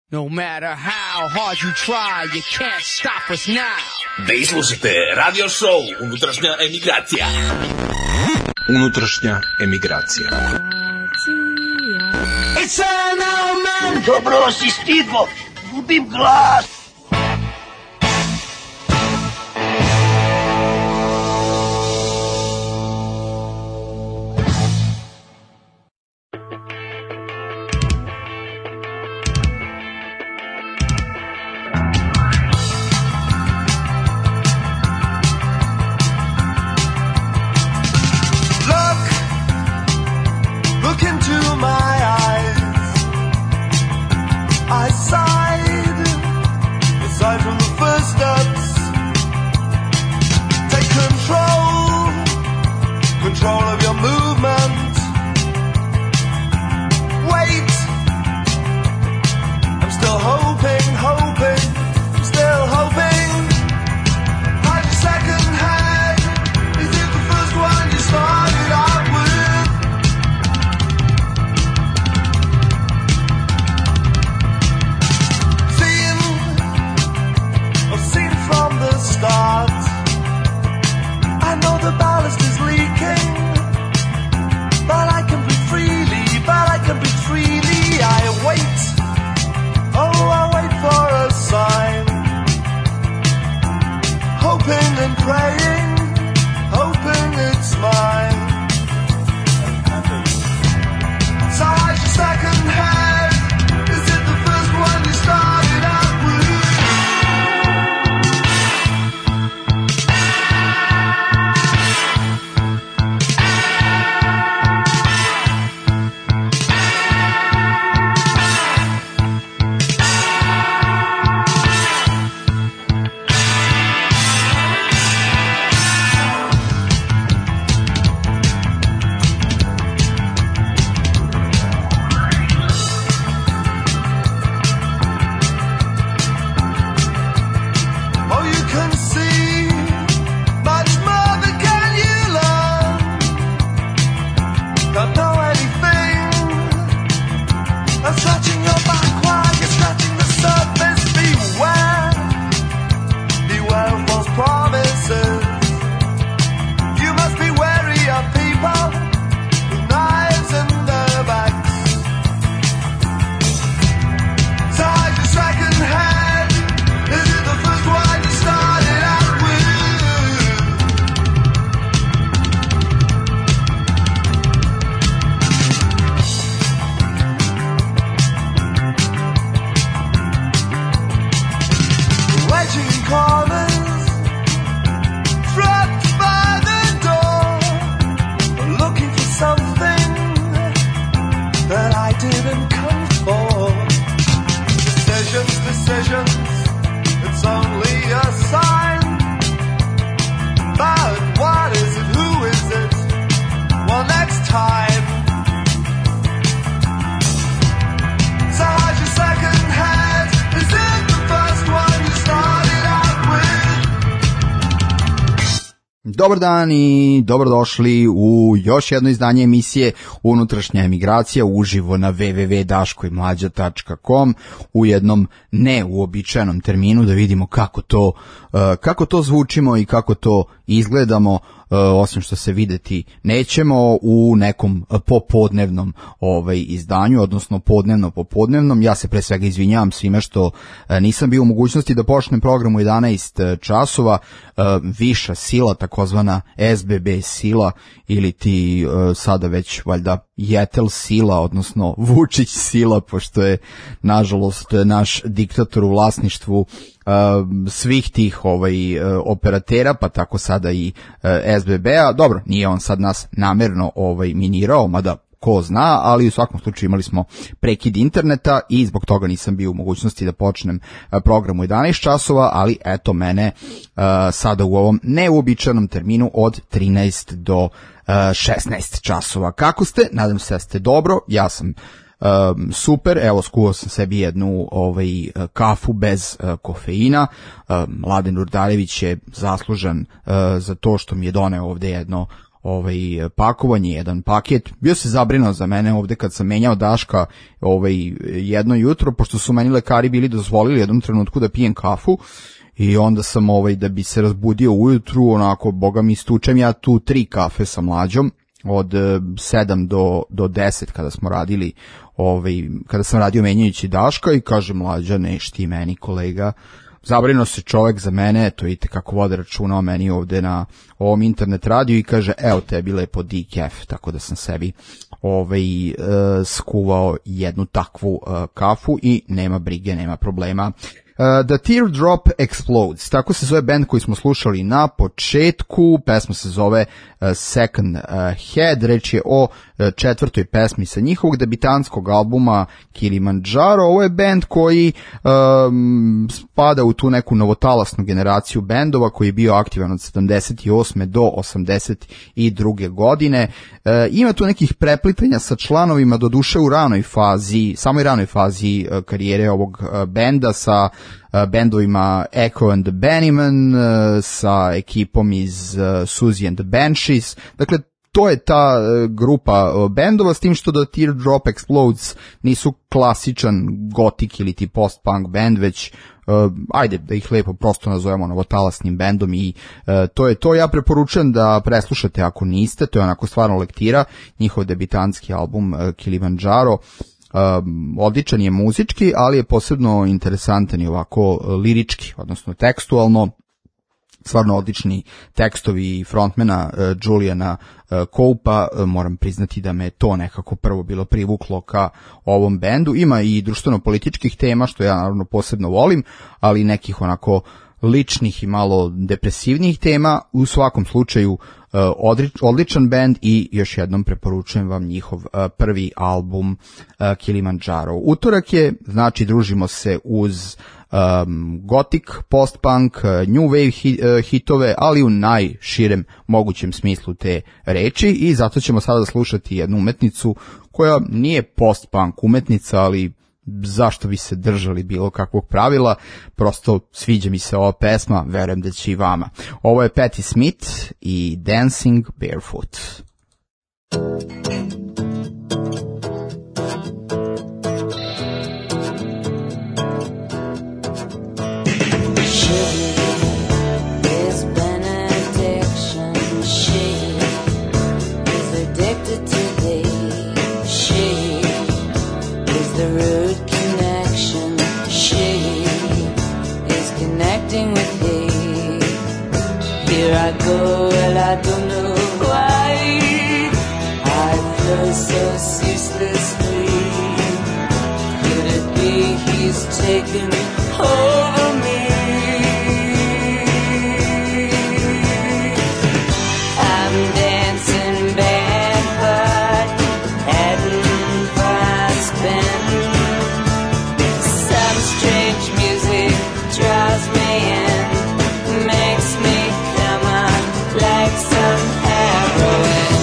No matter how hard you try, you can't stop us now. Vi slušate radio show Unutrašnja emigracija. Unutrašnja emigracija. It's an old man. Dobro si stigo, gubim glas. Dobar dan i dobrodošli u još jedno izdanje emisije Unutrašnja emigracija uživo na www.daškoimlađa.com u jednom neuobičajenom terminu da vidimo kako to zvučimo i kako to izgledamo, osim što se videti nećemo u nekom popodnevnom izdanju, odnosno popodnevnom. Ja se pre svega izvinjavam svima što nisam bio u mogućnosti da počnem program u 11 časova. Viša sila, takozvana SBB sila, ili ti sada već valjda Jetel sila, odnosno Vučić sila, pošto je nažalost naš diktator u vlasništvu svih tih operatera, pa tako sada i SBB-a. Dobro, nije on sad nas namerno minirao, mada ko zna, ali u svakom slučaju imali smo prekid interneta i zbog toga nisam bio u mogućnosti da počnem program u 11 časova, ali eto mene sada u ovom neuobičajenom terminu od 13 do 16 časova. Kako ste? Nadam se da ste dobro. Ja sam super, evo skuvao sam sebi jednu kafu bez kofeina. Mladen Urdarević je zaslužan za to što mi je doneo ovde jedno pakovanje, jedan paket. Bio se zabrinuo za mene ovde kad sam menjao Daška jedno jutro, pošto su meni lekari bili dozvolili jednom trenutku da pijem kafu, i onda sam da bi se razbudio ujutru, onako, boga mi, stučem ja tu 3 kafe sa Mlađom, od 7 do 10 kada smo radili, kada sam radio menjajući Daška, i kaže Mlađa, neš ti meni, kolega, zabrinuo se čovek za mene, to vidite kako vode računa o meni ovde na ovom internet radiju, i kaže, evo tebi lepo decaf, tako da sam sebi skuvao jednu takvu kafu i nema brige, nema problema. The Teardrop Explodes, tako se zove band koji smo slušali na početku, pesma se zove Second Head, reč je o 4. pesmi sa njihovog debitanskog albuma Kilimanjaro. Ovo je band koji spada u tu neku novotalasnu generaciju bendova koji je bio aktivan od 78. do 82. godine. Ima tu nekih preplitanja sa članovima, doduše u samoj ranoj fazi karijere ovog benda, sa bendovima Echo and the Bunnymen, sa ekipom iz Susie and the Banshees. Dakle, to je ta grupa bendova, s tim što da Teardrop Explodes nisu klasičan gotik ili ti post-punk band, već ajde da ih lepo prosto nazovemo novotalasnim bendom, i to je to. Ja preporučujem da preslušate ako niste, to je onako stvarno lektira, njihov debitanski album Kilimanjaro. Odličan je muzički, ali je posebno interesantan i ovako lirički, odnosno tekstualno. Stvarno odlični tekstovi frontmana Juliana Copa, moram priznati da me to nekako prvo bilo privuklo ka ovom bendu. Ima i društveno-političkih tema, što ja naravno posebno volim, ali nekih onako ličnih i malo depresivnijih tema. U svakom slučaju odličan bend, i još jednom preporučujem vam njihov prvi album Kilimanjaro. Utorak je, znači družimo se uz gothic, post-punk, new wave hitove, ali u najširem mogućem smislu te reči, i zato ćemo sada slušati jednu umetnicu koja nije post-punk umetnica, ali zašto bi se držali bilo kakvog pravila, prosto sviđa mi se ova pesma, verujem da će i vama. Ovo je Patti Smith i Dancing Barefoot. I go and I don't know why I flow so ceaselessly. Could it be he's taken over me? I'm dancing barefoot, heading for a spin. Some strange music draws me in, makes me like some heroin.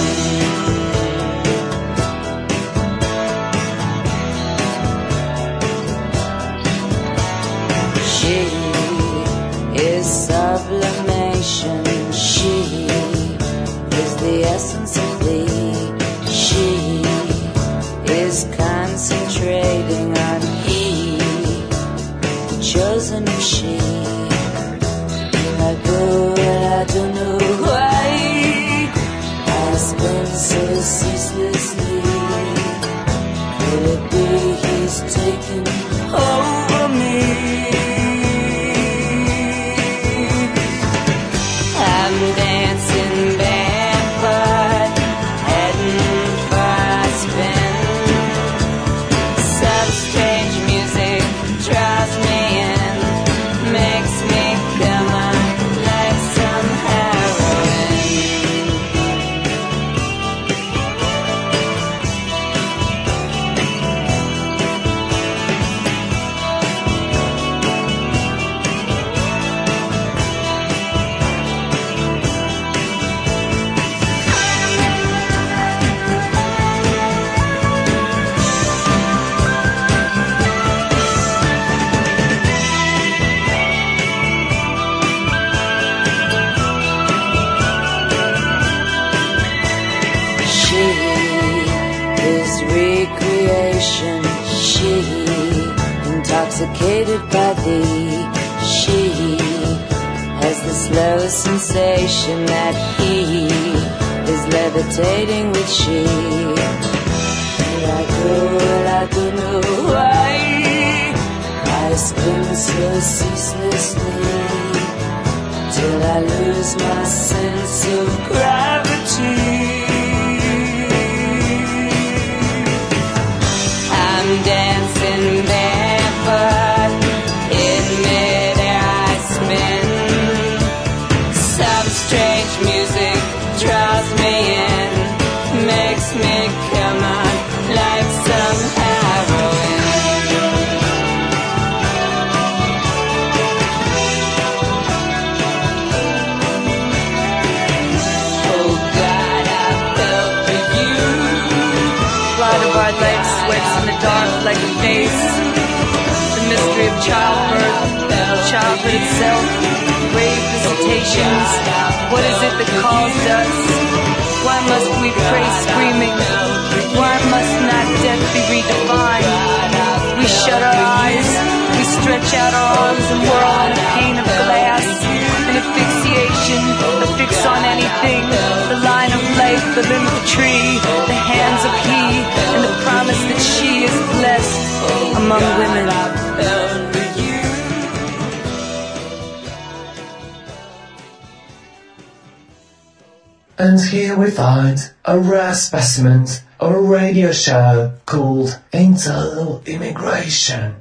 She is sublimation. She is the essence of thee. She is concentrating on he, the chosen of she. I go and I don't know why I spend so ceaselessly. Could it be he's taken over me? I'm dancing barefoot, heading for a spin. Some strange music draws me in. intoxicated by thee. She has the slow sensation that he is levitating with she. I don't know why I spin so ceaselessly till I lose my sense of gravity. I'm dancing barefoot in midair I spin. Some strange music draws me in, makes me come on like some heroin. Oh God, I fell for you. Light of our life sweats in the dark like a face. The mystery of childbirth, childhood itself, grave visitations. What is it that calls us? Why must we pray screaming? Why must not death be redefined? We shut our eyes, we stretch out our arms and whirl on a pane of glass. An asphyxiation, a fix on anything. The line of life, the limb of the tree, the hands of he, and the promise that she is blessed among women. And here we find a rare specimen of a radio show called Internal Immigration.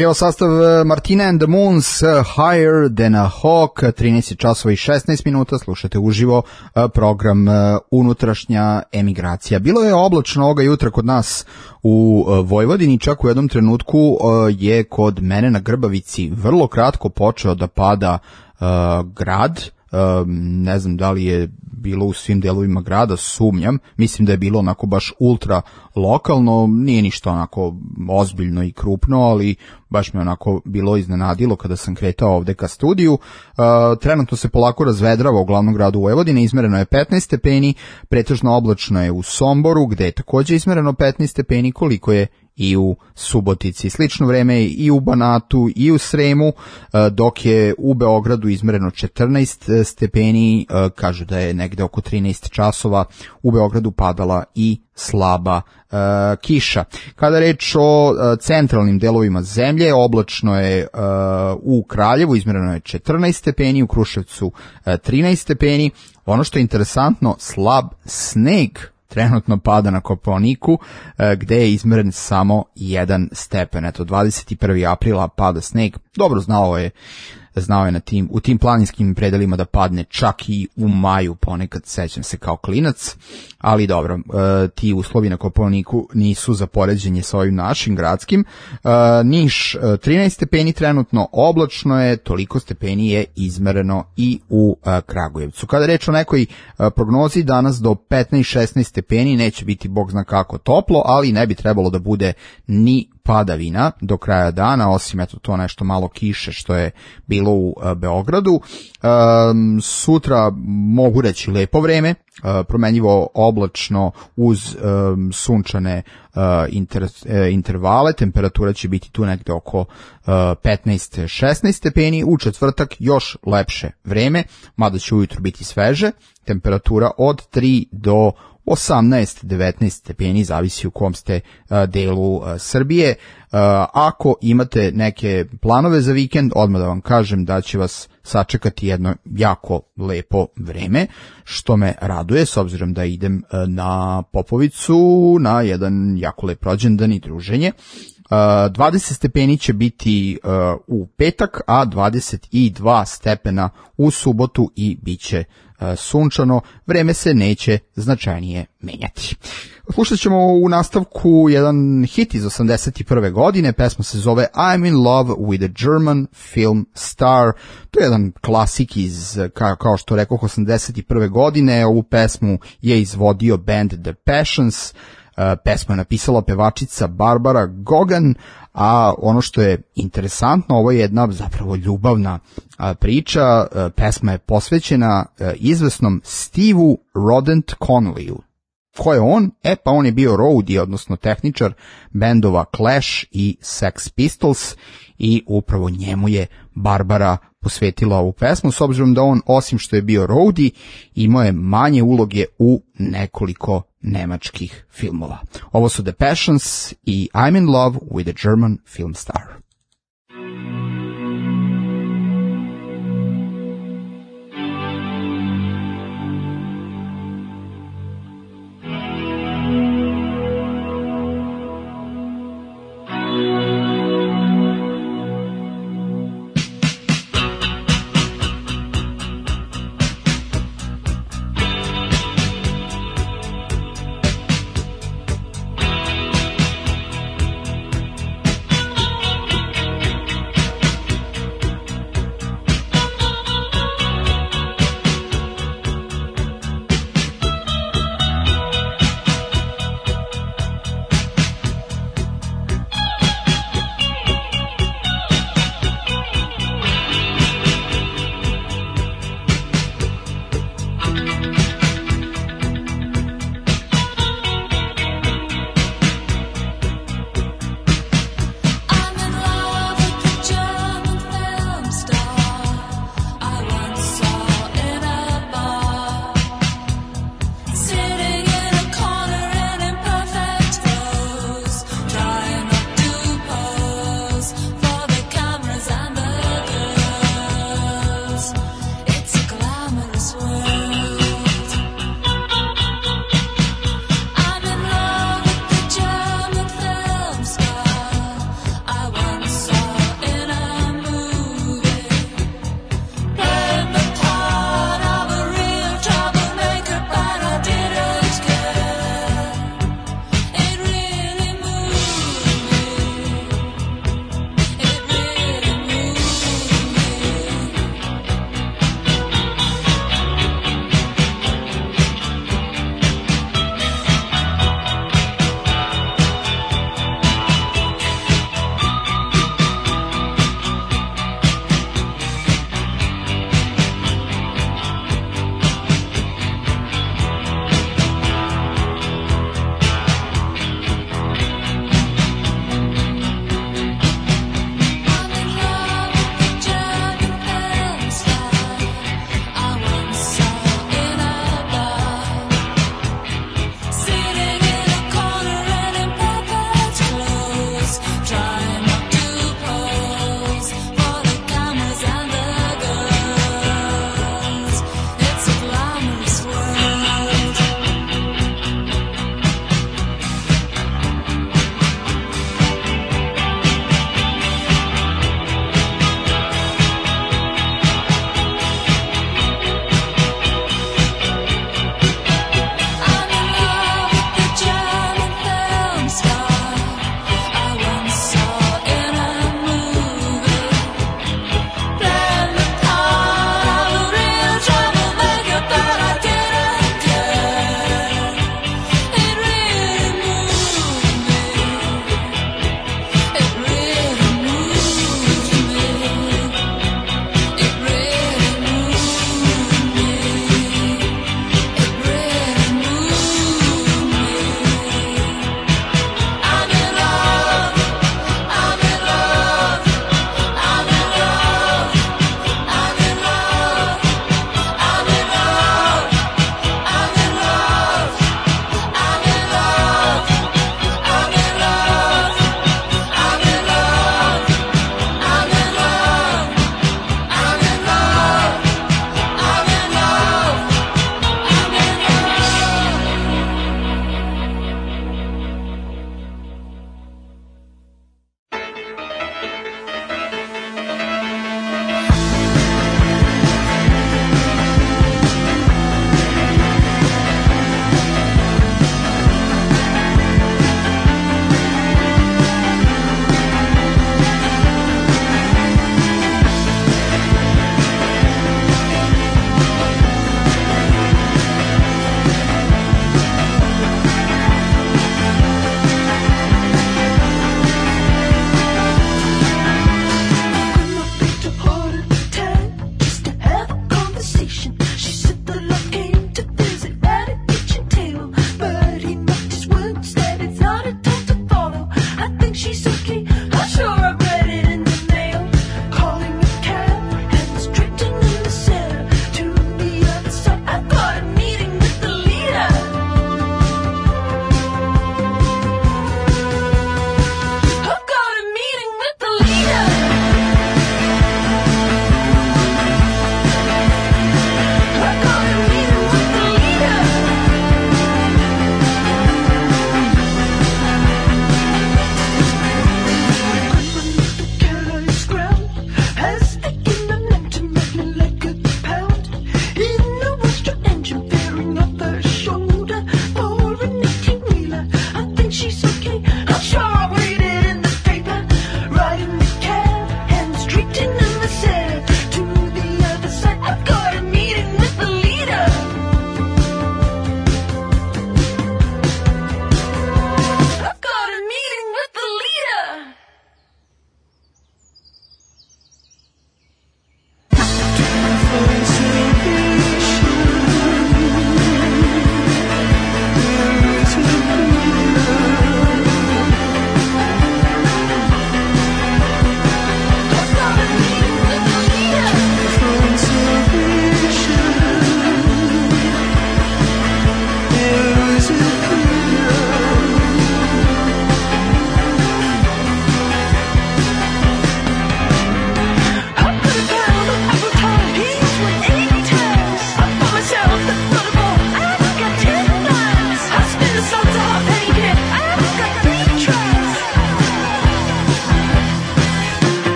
Evo sastav Martina and the Moons, Higher Than a Hawk, 13 časova i 16 minuta, slušate uživo program Unutrašnja emigracija. Bilo je oblačno ovoga jutra kod nas u Vojvodini, čak u jednom trenutku je kod mene na Grbavici vrlo kratko počeo da pada grad. Ne znam da li je bilo u svim delovima grada, sumnjam, mislim da je bilo onako baš ultra lokalno, nije ništa onako ozbiljno i krupno, ali baš me onako bilo iznenadilo kada sam kretao ovde ka studiju. Trenutno se polako razvedrava u glavnom gradu Vojvodine, izmereno je 15 stepeni, pretežno oblačno je u Somboru, gde je takođe izmereno 15 stepeni, koliko je i u Subotici. Slično vreme i u Banatu i u Sremu, dok je u Beogradu izmereno 14 stepeni, kažu da je negde oko 13 časova u Beogradu padala i slaba kiša. Kada je reč o centralnim delovima zemlje, oblačno je u Kraljevu, izmereno je 14 stepeni, u Kruševcu 13 stepeni. Ono što je interesantno, slab sneg trenutno pada na Kopaoniku, gde je izmeren samo 1 stepen. Eto, 21. aprila pada sneg. Dobro, znao je u tim planinskim predelima da padne čak i u maju, ponekad sećam se kao klinac, ali dobro, ti uslovi na Kopaoniku nisu za poređenje sa ovim našim gradskim. Niš 13 stepeni trenutno, oblačno je, toliko stepeni je izmereno i u Kragujevcu. Kada reč o nekoj prognozi, danas do 15-16 stepeni, neće biti bog zna kako toplo, ali ne bi trebalo da bude ni padavina do kraja dana, osim eto to nešto malo kiše što je bilo u Beogradu. Sutra mogu reći lepo vreme, promenljivo oblačno uz sunčane intervale, temperatura će biti tu negde oko 15-16 stepeni, u četvrtak još lepše vreme, mada će ujutru biti sveže, temperatura od 3 do 18-19 stepeni, zavisi u kom ste delu Srbije. Ako imate neke planove za vikend, odmah da vam kažem da će vas sačekati jedno jako lepo vreme, što me raduje s obzirom da idem na Popovicu na jedan jako lep rođendan i druženje. 20 stepeni će biti u petak, a 22 stepena u subotu i bit će sunčano, vreme se neće značajnije menjati. Slušat ćemo u nastavku jedan hit iz 81. godine, pesma se zove I'm in love with a German film star. To je jedan klasik iz, kao što rekoh, 81. godine. Ovu pesmu je izvodio band The Passions. Pesmu je napisala pevačica Barbara Gogan, a ono što je interesantno, ovo je jedna zapravo ljubavna priča. Pesma je posvećena izvesnom Steveu Rodent Connolly. Ko je on? Pa on je bio roadie, odnosno tehničar bendova Clash i Sex Pistols, i upravo njemu je Barbara posvetila ovu pesmu, s obzirom da on, osim što je bio roadie, imao je manje uloge u nekoliko nemačkih filmova. Ovo su The Passions i I'm in love with a German film star.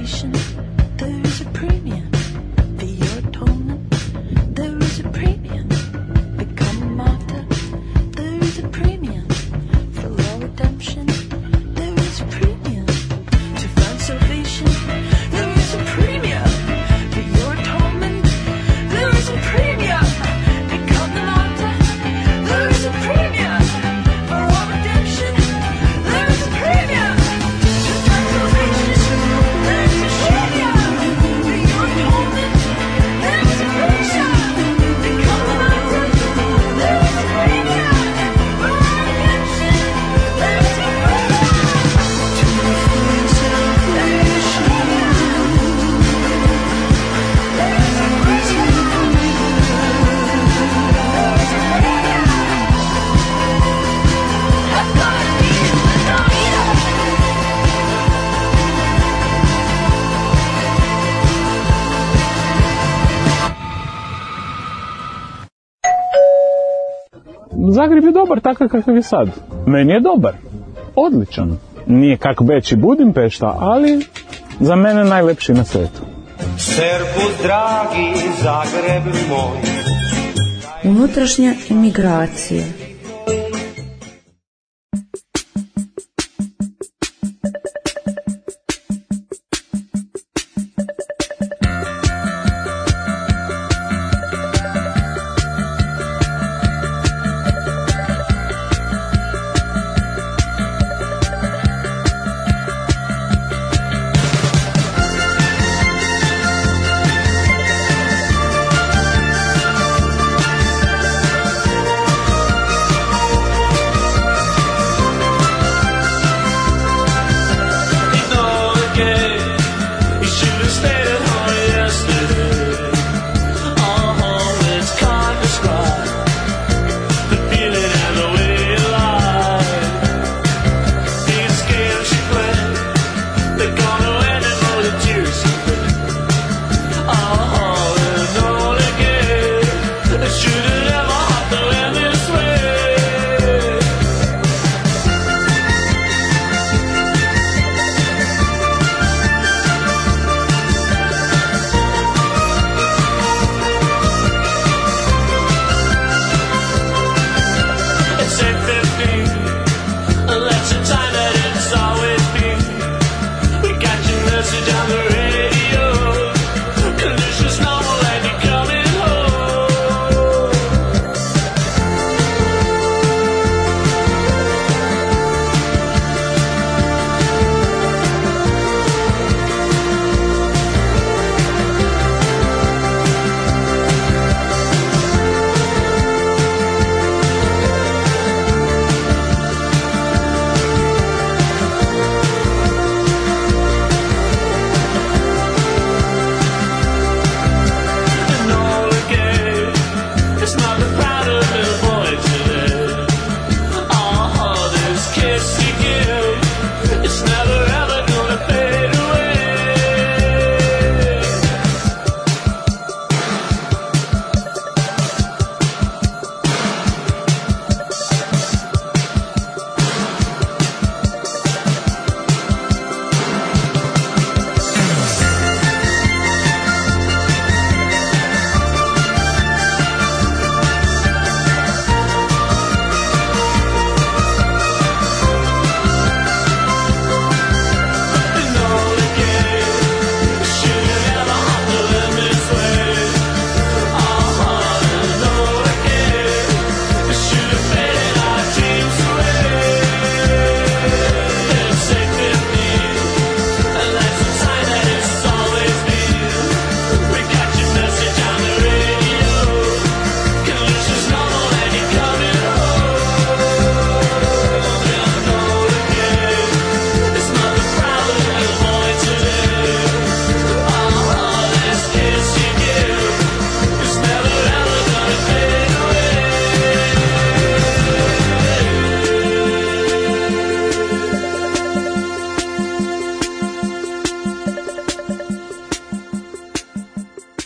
salvation. There is a premium for your atonement. There is a premium. Become a martyr. There is a premium for your redemption. There is a premium to find salvation. There is a premium for your atonement. There is a premium. Become the martyr. There is a premium for our redemption. There is a premium to find salvation. There is a premium for your atonement. There is a premium. Become the martyr. There is a premium for our redemption. There is a premium to find salvation. Zagreb je dobar takav kakav je sad. Meni je dobar. Odličan. Nije kak Beč i Budimpešta, ali za mene najlepši na svetu. Servus, dragi Zagreb moj. Unutrašnja emigracija.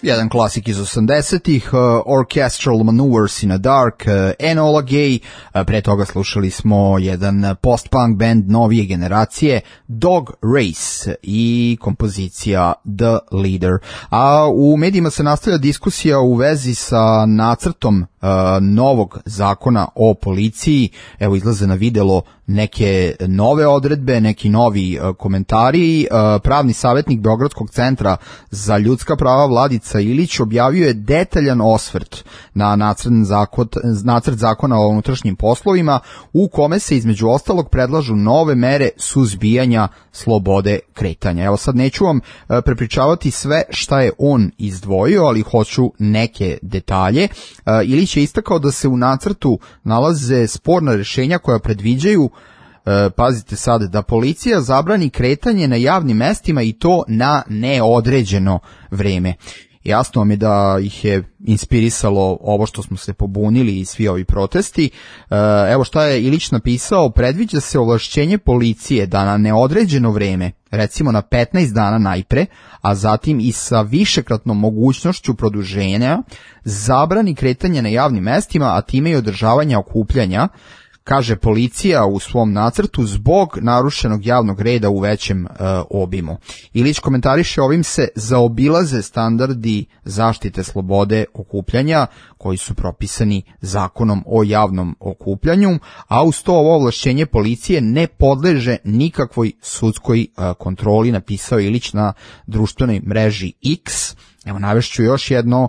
Jedan klasik iz 80-ih, Orchestral Maneuvers in a Dark, Enola Gay, pre toga slušali smo jedan post-punk band novije generacije, Dog Race i kompozicija The Leader. A u medijima se nastavlja diskusija u vezi sa nacrtom novog zakona o policiji. Evo, izlaze na videlo neke nove odredbe, neki novi komentari. Pravni savjetnik Beogradskog centra za ljudska prava Vladica Ilić objavio je detaljan osvrt na nacrt zakona o unutrašnjim poslovima, u kome se između ostalog predlažu nove mere suzbijanja slobode kretanja. Evo, sad neću vam prepričavati sve šta je on izdvojio, ali hoću neke detalje. Ilić je istakao da se u nacrtu nalaze sporna rješenja koja predviđaju, pazite sad, da policija zabrani kretanje na javnim mestima i to na neodređeno vreme. Jasno vam je da ih je inspirisalo ovo što smo se pobunili i svi ovi protesti. Evo šta je Ilić napisao: predviđa se ovlašćenje policije da na neodređeno vreme, recimo na 15 dana najpre, a zatim i sa višekratnom mogućnošću produženja, zabrani kretanje na javnim mestima, a time i održavanja okupljanja, kaže policija u svom nacrtu, zbog narušenog javnog reda u većem obimu. Ilić komentariše: ovim se zaobilaze standardi zaštite slobode okupljanja koji su propisani zakonom o javnom okupljanju, a uz to ovo ovlašćenje policije ne podleže nikakvoj sudskoj kontroli, napisao Ilić na društvenoj mreži X. Evo, navešću još jedno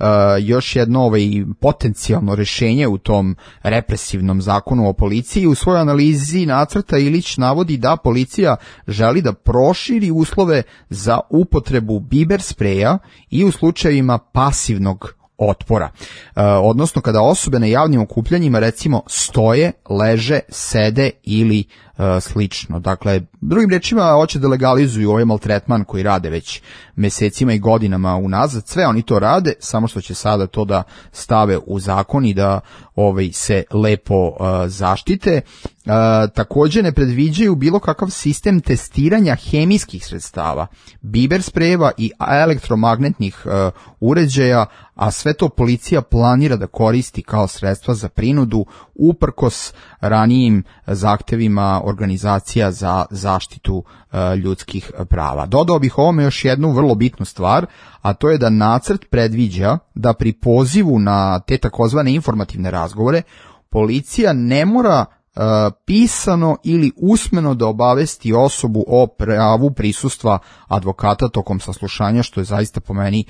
potencijalno rješenje u tom represivnom zakonu o policiji. U svojoj analizi nacrta Ilić navodi da policija želi da proširi uslove za upotrebu biber spreja i u slučajevima pasivnog otpora. Odnosno kada osobe na javnim okupljanjima recimo stoje, leže, sede ili slično. Dakle, drugim rečima, hoće da legalizuju ovaj maltretman koji rade već mesecima i godinama unazad. Sve oni to rade, samo što će sada to da stave u zakon i da se lepo zaštite. Također ne predviđaju bilo kakav sistem testiranja hemijskih sredstava, biber sprejeva i elektromagnetnih uređaja, a sve to policija planira da koristi kao sredstva za prinudu, uprkos ranijim zahtevima organizacija za zaštitu ljudskih prava. Dodao bih ovome još jednu vrlo bitnu stvar, a to je da nacrt predviđa da pri pozivu na te takozvane informativne razgovore policija ne mora pisano ili usmeno da obavesti osobu o pravu prisustva advokata tokom saslušanja, što je zaista po meni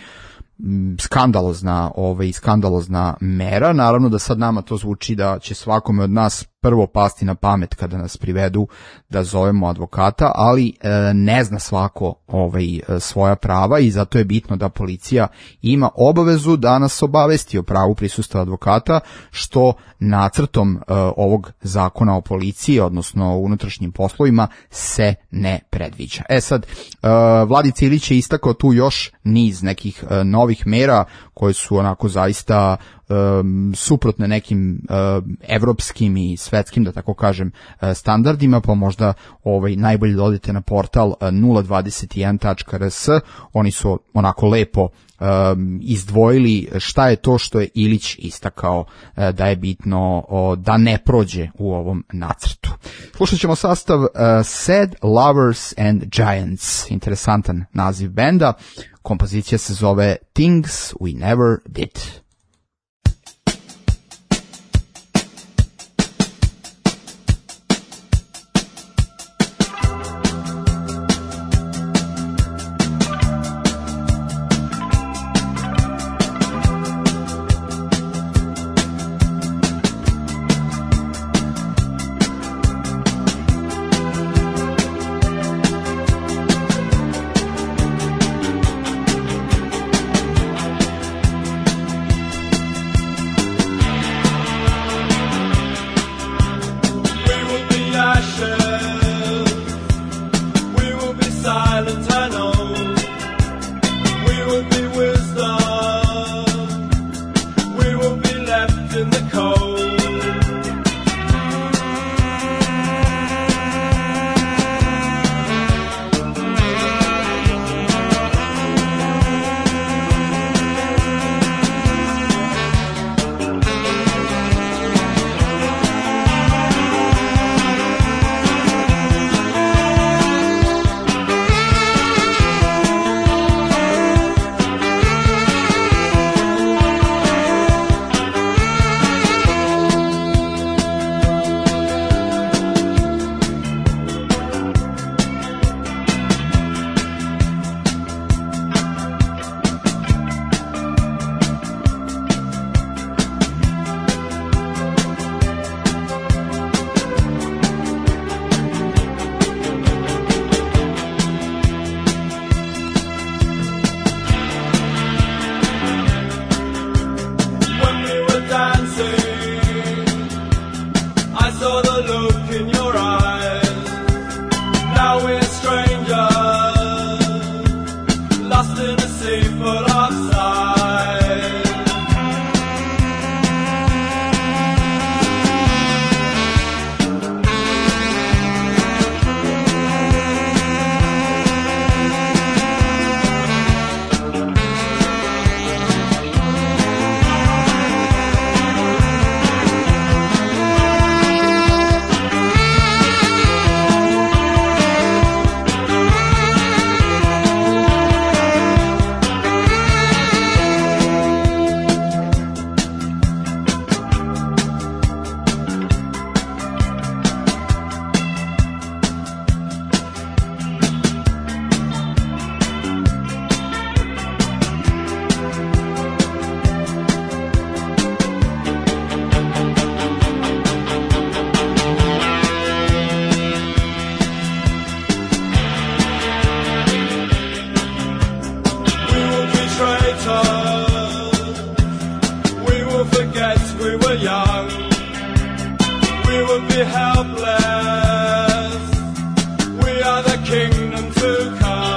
skandalozna mera. Naravno da sad nama to zvuči da će svakome od nas prvo pasti na pamet kada nas privedu da zovemo advokata, ali ne zna svako svoja prava i zato je bitno da policija ima obavezu da nas obavesti o pravu prisustva advokata, što nacrtom ovog zakona o policiji, odnosno o unutrašnjim poslovima, se ne predviđa. Sad, Vladica Ilić je istakao tu još niz nekih novih mera koje su onako zaista suprotne nekim evropskim i svetskim, da tako kažem, standardima, pa možda najbolje da odete na portal 021.rs. Oni su onako lepo izdvojili šta je to što je Ilić istakao da je bitno da ne prođe u ovom nacrtu. Slušat ćemo sastav Sad Lovers and Giants, interesantan naziv benda. Kompozicija se zove Things We Never Did. traitors. We will forget we were young. We will be helpless. We are the kingdom to come.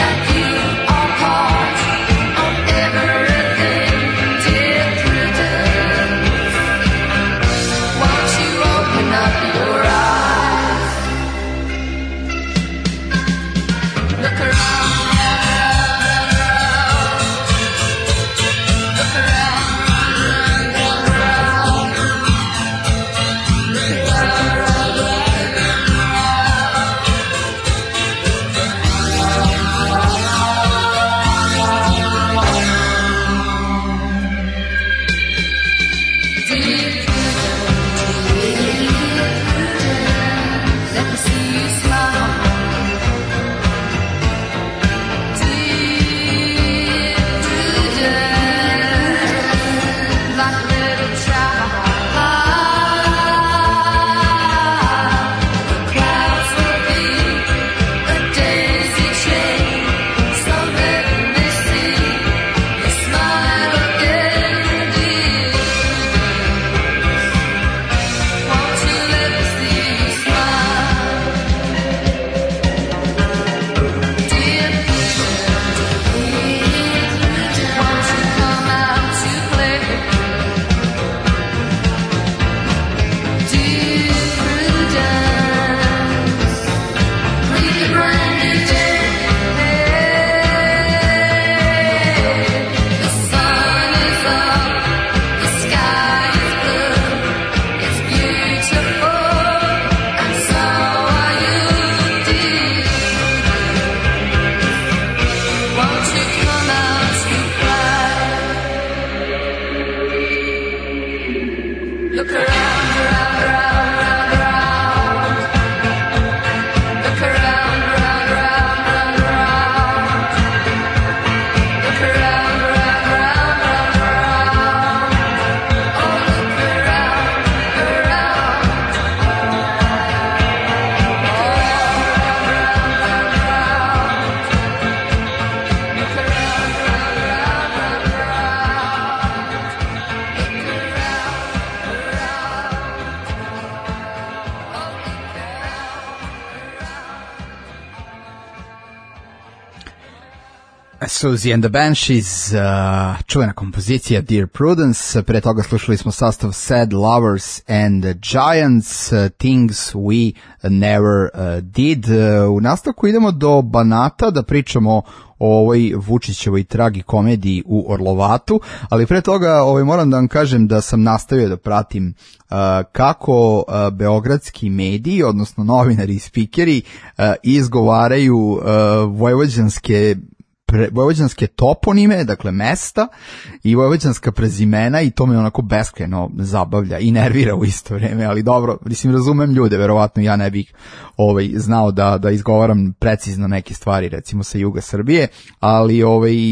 Everything, dear Prudence. Susie and the Banshees, čuvena kompozicija Dear Prudence, pre toga slušali smo sastav Sad Lovers and Giants, Things We Never Did. U nastavku idemo do Banata da pričamo o ovoj Vučićevoj tragikomediji u Orlovatu, ali pre toga moram da vam kažem da sam nastavio da pratim kako beogradski mediji, odnosno novinari i spikeri izgovaraju vojvođanske toponime, dakle mesta i vojvođanska prezimena i to me onako beskrajno zabavlja i nervira u isto vrijeme, ali dobro, mislim, razumem ljude, verovatno ja ne bih znao da izgovaram precizno neke stvari, recimo sa juga Srbije, ali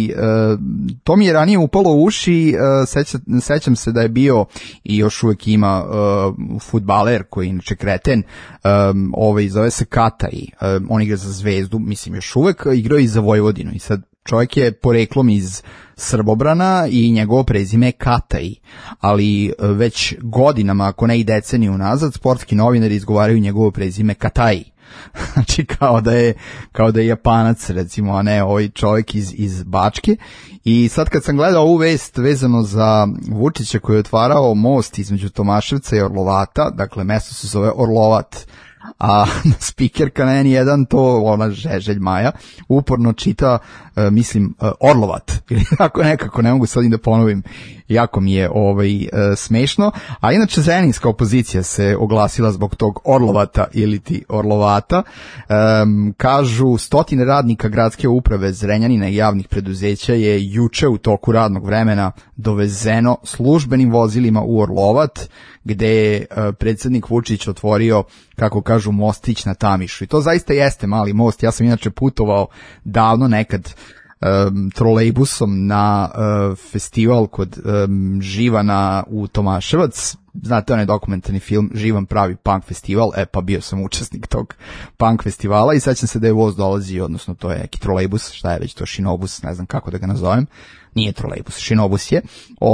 to mi je ranije upalo u uši. Sećam se da je bio i još uvijek ima fudbaler koji je inače kreten, zove se Kataj, on igra za Zvezdu, mislim još uvijek, igrao i za Vojvodinu i sad čovjek je poreklom iz Srbobrana i njegovo prezime je Kataj, ali već godinama, ako ne i deceniju nazad, sportski novinari izgovaraju njegovo prezime Kataj. Znači kao da je Japanac, recimo, a ne ovaj čovjek iz Bačke. I sad kad sam gledao ovu vest vezano za Vučića koji je otvarao most između Tomaševca i Orlovata, dakle mesto se zove Orlovat, a spikerka na N1, to ona Žeželj Maja, uporno čita, mislim, Orlovat, ili tako nekako, ne mogu sad da ponovim, jako mi je smešno, a inače zrenjaninska opozicija se oglasila zbog tog Orlovata ili ti Orlovata. Kažu, stotine radnika gradske uprave Zrenjanina i javnih preduzeća je juče u toku radnog vremena dovezeno službenim vozilima u Orlovat, gde je predsjednik Vučić otvorio, kako kažu, mostić na Tamišu. I to zaista jeste mali most. Ja sam inače putovao davno nekad trolejbusom na festival kod Živana u Tomaševac. Znate onaj dokumentarni film Živan pravi punk festival, pa bio sam učesnik tog punk festivala i sećam se da je voz dolazi, odnosno to je neki trolejbus, šta je već to, šinobus, ne znam kako da ga nazovem, nije trolejbus, šinobus je,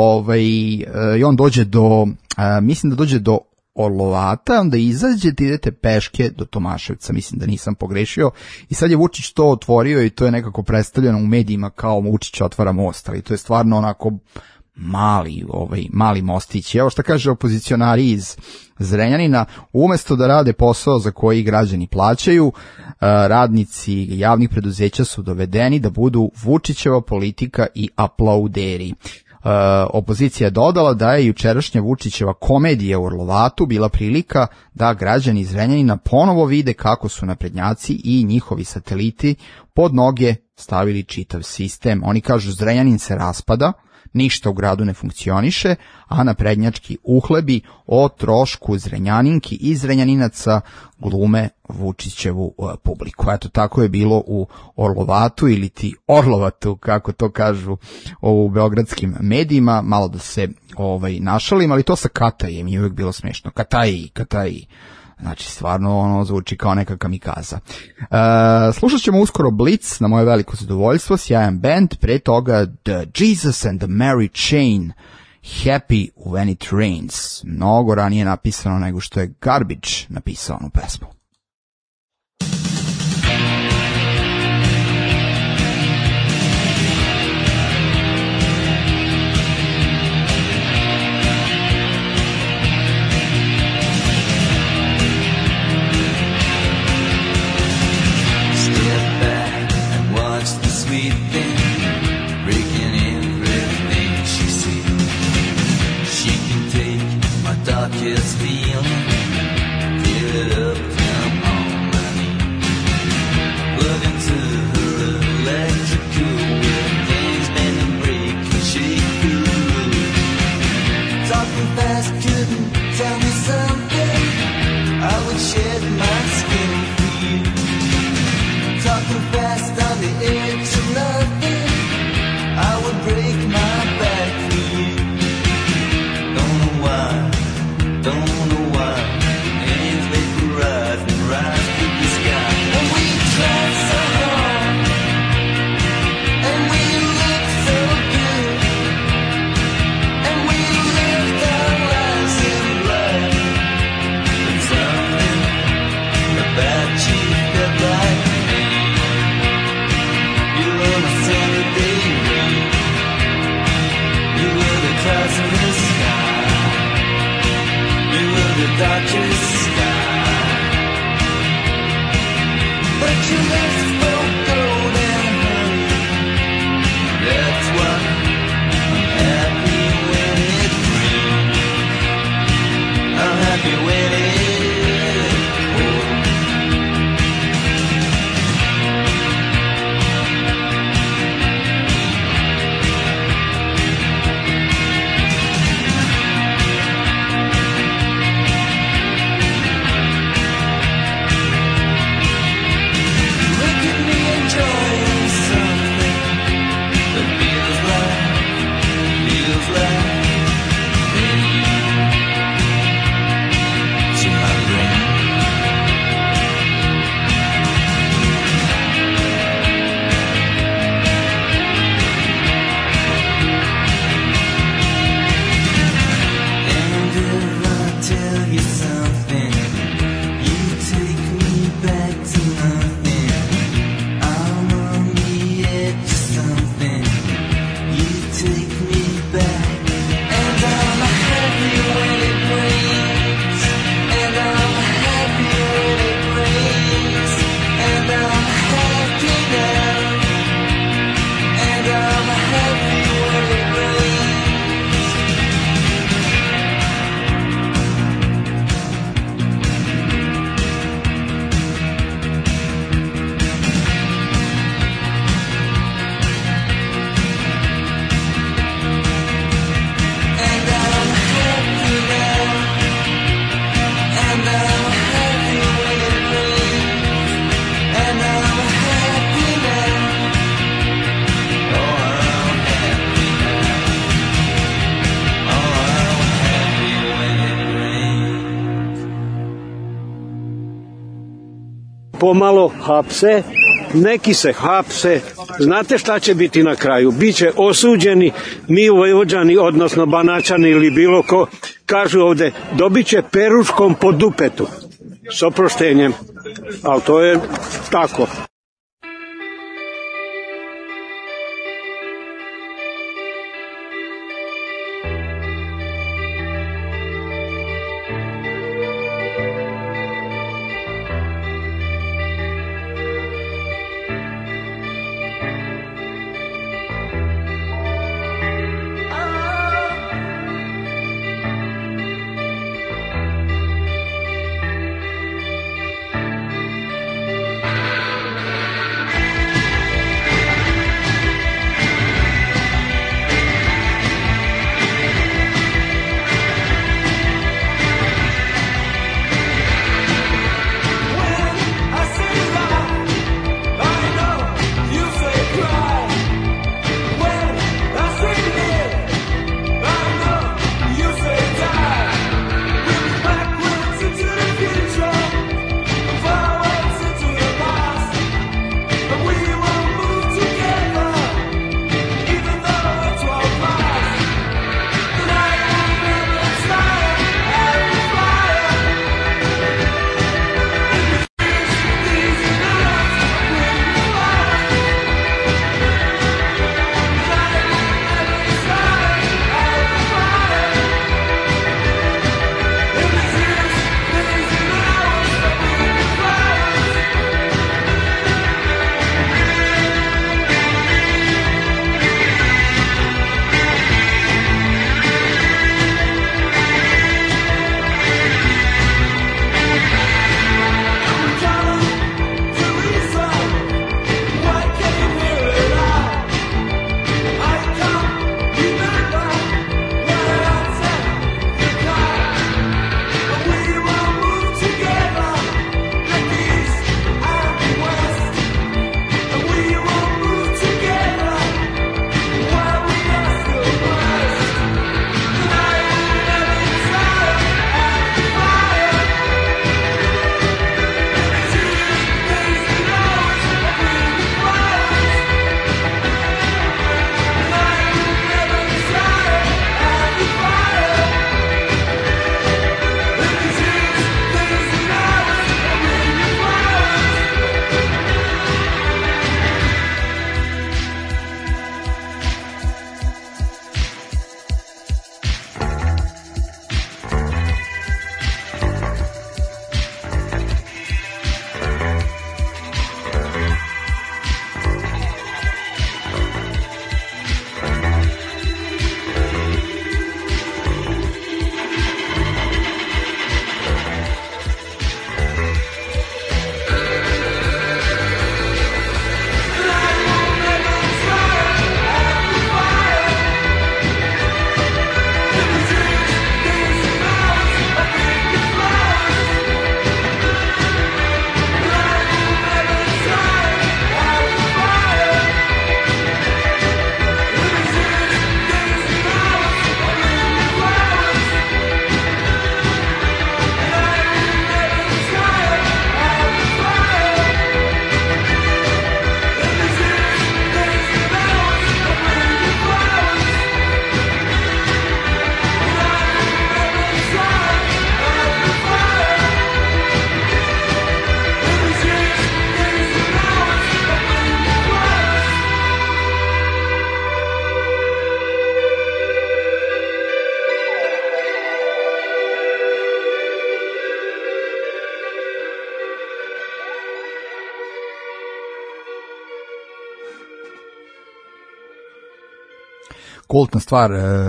i on dođe mislim da dođe do Orlovata, onda izađete, idete peške do Tomaševca, mislim da nisam pogrešio, i sad je Vučić to otvorio i to je nekako predstavljeno u medijima kao Vučić otvara most, ali to je stvarno onako mali mostić. Evo šta kaže opozicionari iz Zrenjanina: umjesto da rade posao za koji građani plaćaju, radnici javnih preduzeća su dovedeni da budu Vučićeva politika i aplauderi. Opozicija je dodala da je jučerašnja Vučićeva komedija u Orlovatu bila prilika da građani iz Zrenjanina ponovo vide kako su naprednjaci i njihovi sateliti pod noge stavili čitav sistem. Oni kažu, Zrenjanin se raspada, ništa u gradu ne funkcioniše, a naprednjački uhlebi o trošku Zrenjaninki i Zrenjaninaca glume Vučićevu publiku. Eto, tako je bilo u Orlovatu ili ti Orlovatu, kako to kažu u beogradskim medijima. Malo da se našalim, ali to sa Katajem je uvijek bilo smešno. Kataji. Znači, stvarno ono zvuči kao neka kamikaza. Slušat ćemo uskoro Blitz, na moje veliko zadovoljstvo, sjajan band, pre toga The Jesus and the Mary Chain, Happy When It Rains. Mnogo ranije napisano nego što je Garbage napisao onu pesmu. Darkest feeling, feel it up, come on my knee. Look into her electrical with things bend and break and shake through. Talking fast couldn't tell me something, I would shed my skin for you. Talking fast on the edge of nothing, I would break my back for you. Don't know why. Don't know why, hands vaporize and rise to the sky. And we tried so hard, and we looked so good, and we lived our lives in light. pomalo hapse, neki se hapse. Znate šta će biti na kraju? Biće osuđeni, mi Vojvođani, odnosno Banaćani ili bilo ko, kažu ovde, dobit će peruškom po dupetu. S oproštenjem. Ali to je tako. kultna stvar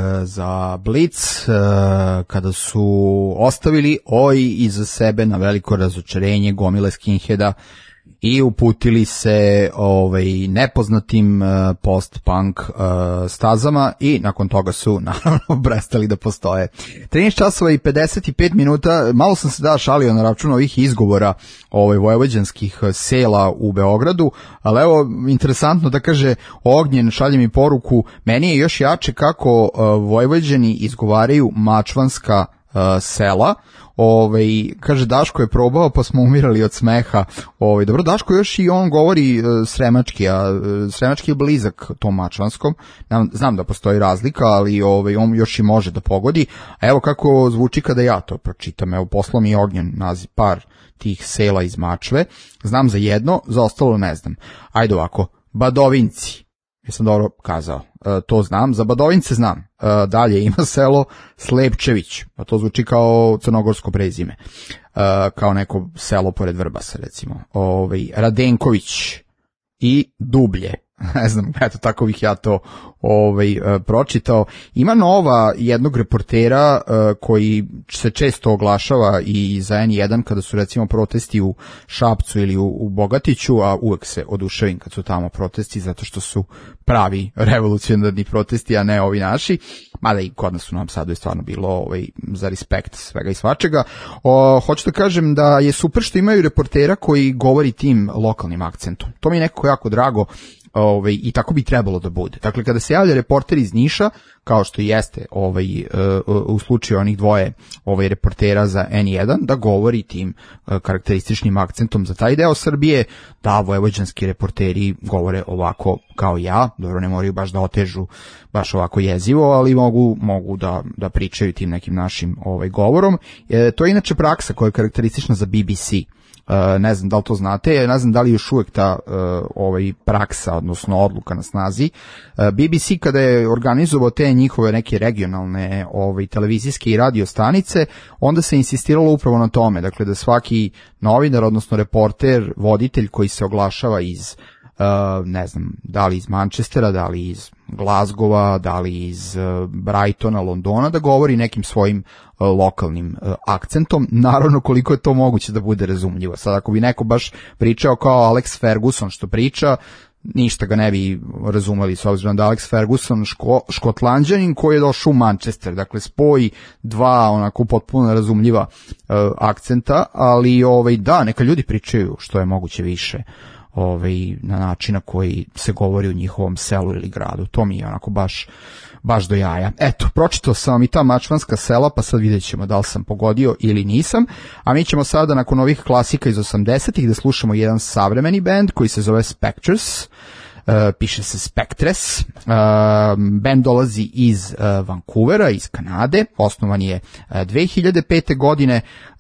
za Blitz kada su ostavili Oi iza sebe na veliko razočarenje gomile skinheada i uputili se nepoznatim post-punk stazama i nakon toga su naravno prestali da postoje. 13 časova i 55 minuta, malo sam se šalio na račun ovih izgovora vojvođanskih sela u Beogradu, ali evo, interesantno da kaže Ognjen, šalje mi poruku, meni je još jače kako Vojvođani izgovaraju mačvanska sela. Kaže, Daško je probao pa smo umirali od smeha. Dobro, Daško još i on govori sremački, a sremački je blizak tom mačvanskom. Znam da postoji razlika, ali on još i može da pogodi. A evo kako zvuči kada ja to pročitam. Evo, poslao mi je Ognjen naziv par tih sela iz Mačve. Znam za jedno, za ostalo ne znam. Ajde ovako, Badovinci. Jesam dobro kazao. To znam, za Badovince znam. Dalje ima selo Slepčević, a to zvuči kao crnogorsko prezime. Kao neko selo pored Vrbasa, recimo. Radenković i Dublje. Ne znam, eto, tako bih ja to pročitao. Ima nova jednog reportera koji se često oglašava i za N1 kada su recimo protesti u Šapcu ili u Bogatiću, a uvek se oduševim kad su tamo protesti zato što su pravi revolucionarni protesti, a ne ovi naši. Mada i kod nas u Novom Sadu je stvarno bilo za respekt svega i svačega. Hoću da kažem da je super što imaju reportera koji govori tim lokalnim akcentom. To mi je nekako jako drago. I tako bi trebalo da bude. Dakle, kada se javlja reporter iz Niša, kao što jeste u slučaju onih dvoje reportera za N1, da govori tim karakterističnim akcentom za taj deo Srbije, da vojvođanski reporteri govore ovako kao ja, dobro, ne moraju baš da otežu baš ovako jezivo, ali mogu da pričaju tim nekim našim govorom. To je inače praksa koja je karakteristična za BBC. Ne znam da li to znate, ne znam da li još uvijek ta praksa, odnosno odluka na snazi. BBC kada je organizovao te njihove neke regionalne televizijske i radio stanice, onda se insistiralo upravo na tome, dakle da svaki novinar, odnosno reporter, voditelj koji se oglašava iz ne znam, da li iz Manchestera, da li iz Glasgowa, da li iz Brightona, Londona, da govori nekim svojim lokalnim akcentom, naravno koliko je to moguće da bude razumljivo. Sad ako bi neko baš pričao kao Alex Ferguson što priča, ništa ga ne bi razumeli, s obzirom da Alex Ferguson Škotlanđanin koji je došao u Manchester, dakle spoj dva onako potpuno razumljiva akcenta, ali da, neka ljudi pričaju što je moguće više na način na koji se govori u njihovom selu ili gradu. To mi je onako baš do jaja. Eto, pročitao sam vam i ta mačvanska sela, pa sad vidjet ćemo da li sam pogodio ili nisam. A mi ćemo sada nakon ovih klasika iz 80-ih da slušamo jedan savremeni band koji se zove Spectres. Piše se Spectres. Band dolazi iz Vancouvera, iz Kanade. Osnovan je 2005. godine.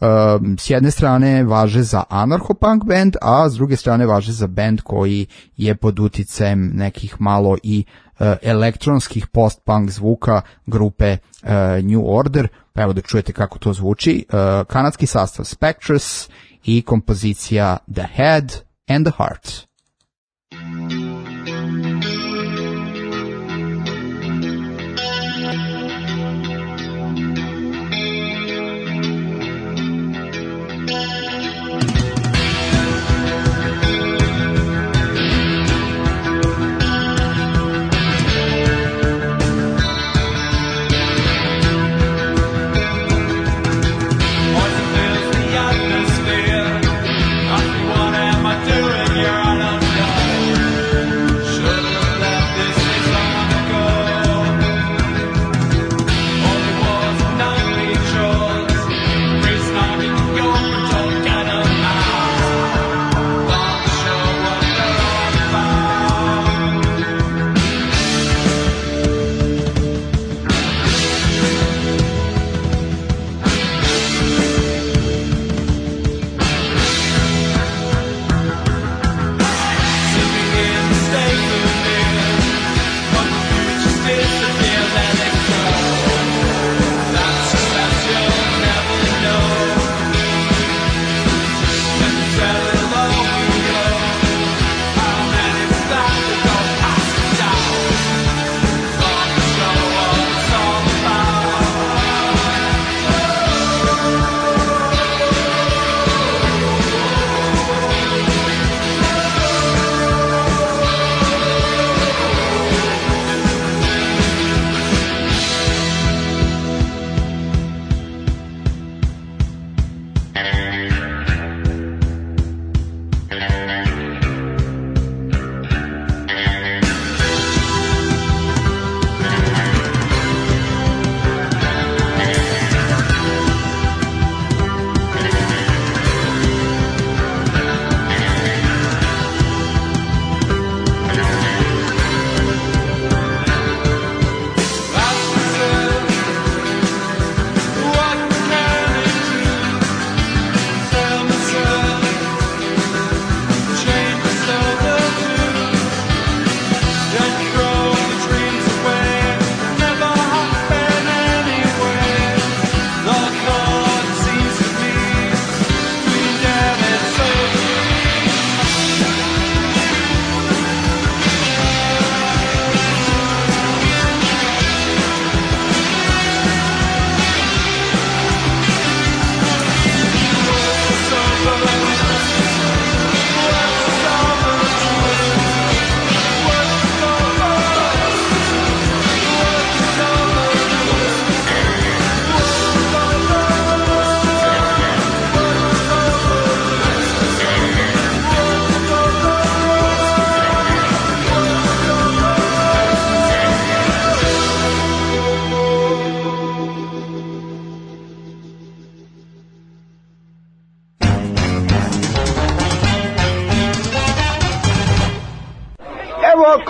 S jedne strane važe za anarcho-punk band, a s druge strane važe za band koji je pod uticajem nekih malo i elektronskih post-punk zvuka grupe New Order. Pa evo da čujete kako to zvuči. Kanadski sastav Spectres i kompozicija The Head and the Heart. What am I doing here? I don't know.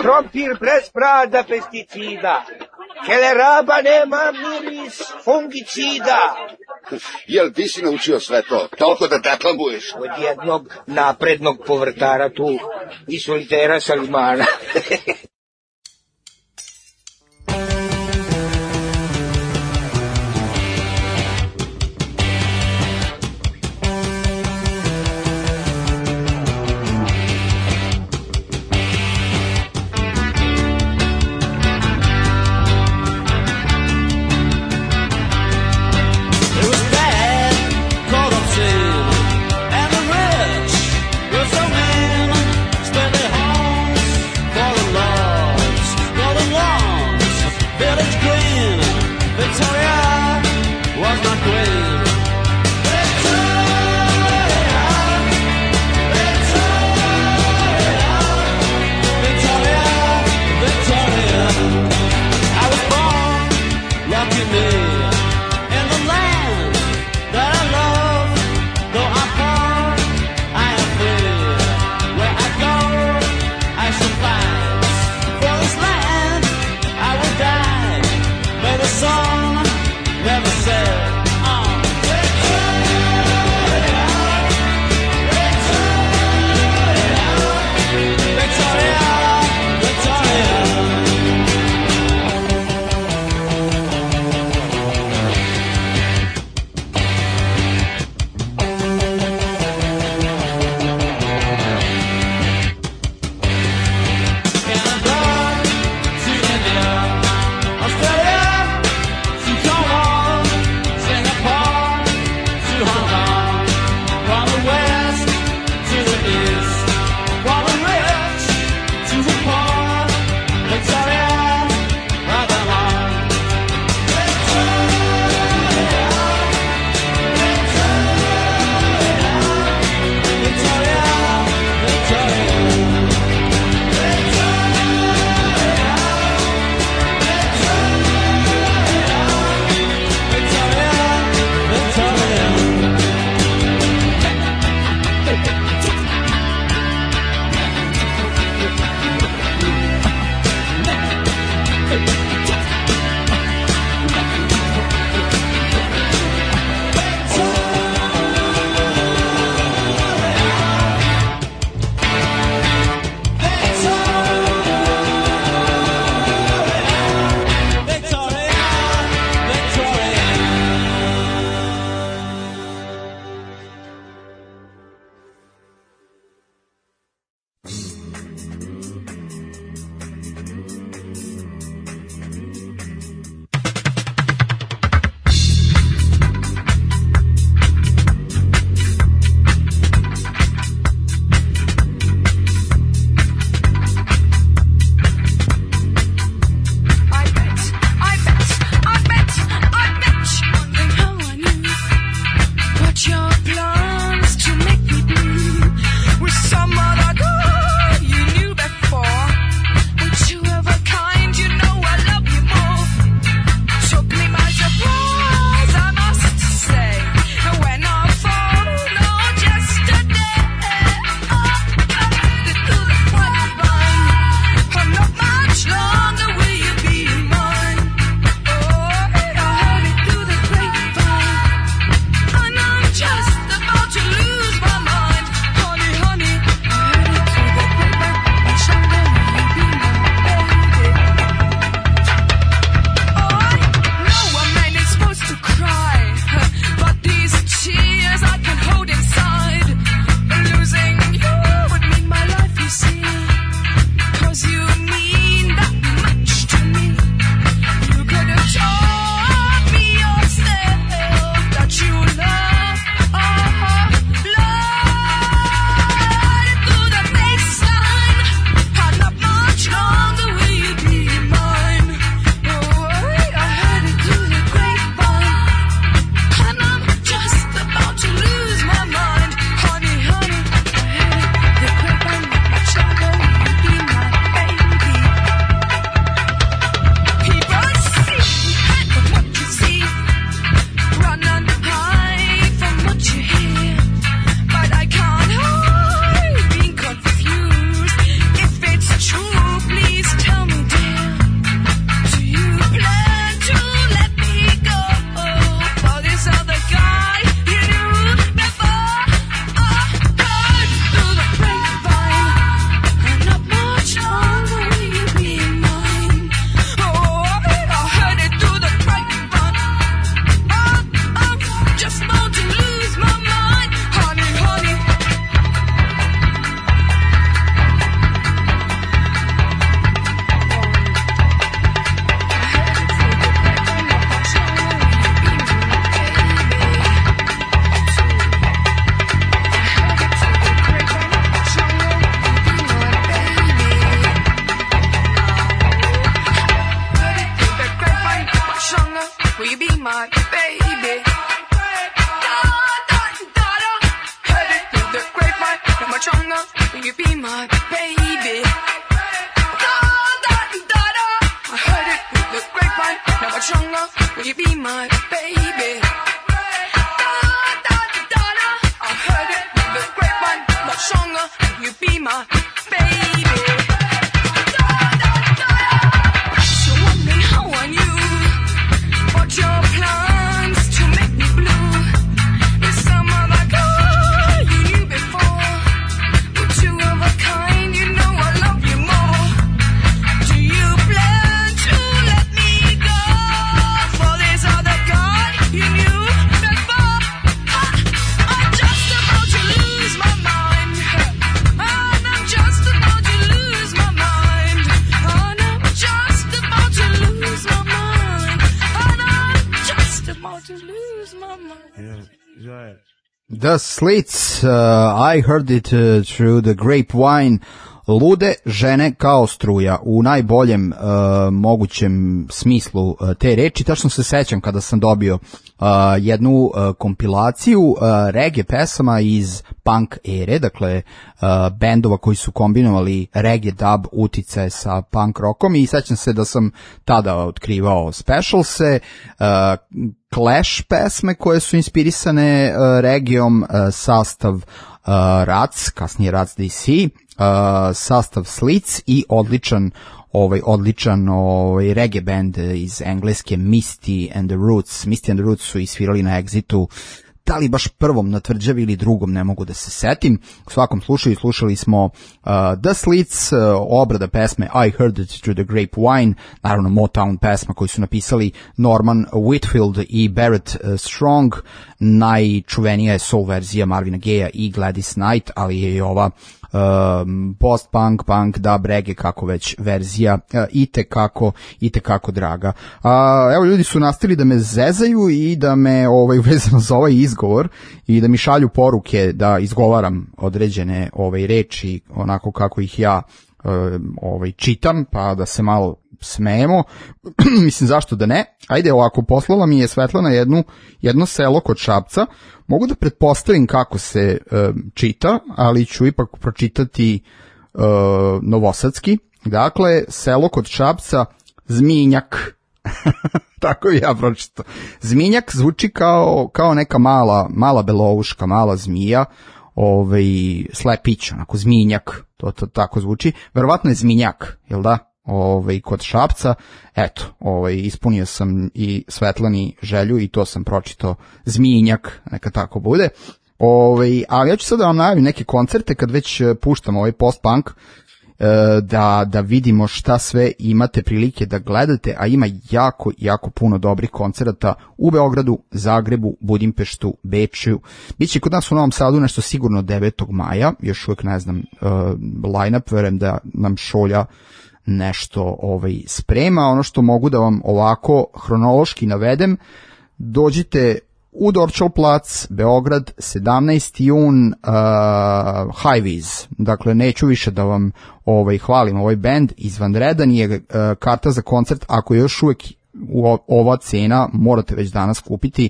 krompir bez brada pesticida. Keleraba nema miris fungicida. Jel ti si naučio sve to? Toliko da deklamuješ? Od jednog naprednog povrtara tu, i solitera Salimana. Never said, my baby? Da-da-da-da. Heard it through the grapevine. Not much longer. Will you be my baby? Da-da-da-da. I heard it through the grapevine. Not much longer. Will you be my baby? Da-da-da-da. I heard it through the grapevine. Much longer. Will you be my baby? So want me how I knew. But your plans to make me blue. There's some other girl you knew before. We're two of a kind, you know I love you more. Do you plan to let me go for this other girl you knew before? I'm just about to lose my mind. And I'm just about to lose my mind. And I'm just about to lose my mind. And I'm just about to lose my mind. The Slits, I heard it through the grapevine. Lude žene kao struja u najboljem mogućem smislu te reči. Tačno se sećam kada sam dobio jednu kompilaciju reggae pesama iz punk ere, dakle bendova koji su kombinovali reggae dub uticaje sa punk rockom, i sećam se da sam tada otkrivao Specialse, Clash pesme koje su inspirisane reggaeom, sastav Rats, kasnije Rats DC, sastav Slits i odličan reggae band iz engleske Misty and the Roots. Misty and the Roots su isvirali na Exitu, da li baš prvom na Tvrđavi ili drugom, ne mogu da se setim. U svakom slučaju slušali smo The Slits, obrada pesme I Heard It Through the Grapevine, naravno Motown pesma koju su napisali Norman Whitfield i Barrett Strong. Najčuvenija je soul verzija Marvina Gaye i Gladys Knight, ali je i ova post-punk, punk, dub, reggae, kako već verzija, i tekako draga. Evo, ljudi su nastavili da me zezaju i da me vezano za ovaj izgovor i da mi šalju poruke da izgovaram određene reči onako kako ih ja čitam, pa da se malo smejemo. Mislim, zašto da ne? Ajde ovako, poslala mi je Svetlana jedno selo kod Šapca. Mogu da pretpostavim kako se čita, ali ću ipak pročitati novosadski. Dakle, selo kod Šapca, Zmijnjak. Tako je ja pročitao. Zmijnjak zvuči kao neka mala belouška, mala zmija, slepić, onako Zmijnjak, to tako zvuči. Verovatno je Zmijnjak, jel da? Kod Šapca, eto, ispunio sam i Svetlani želju i to sam pročitao, Zmijnjak, neka tako bude. Ali ja ću sad da vam najavim neke koncerte kad već puštam ovaj post-punk, da vidimo šta sve imate prilike da gledate, a ima jako puno dobrih koncerata u Beogradu, Zagrebu, Budimpeštu, Beču. Biće kod nas u Novom Sadu nešto sigurno 9. maja, još uvijek ne znam line-up, verujem da nam Šolja nešto sprema. Ono što mogu da vam ovako hronološki navedem, dođite u Dorčol plac, Beograd, 17. jun, Highways. Dakle, neću više da vam hvalim ovaj band, izvanredan je, karta za koncert, ako je još uvijek ova cena, morate već danas kupiti,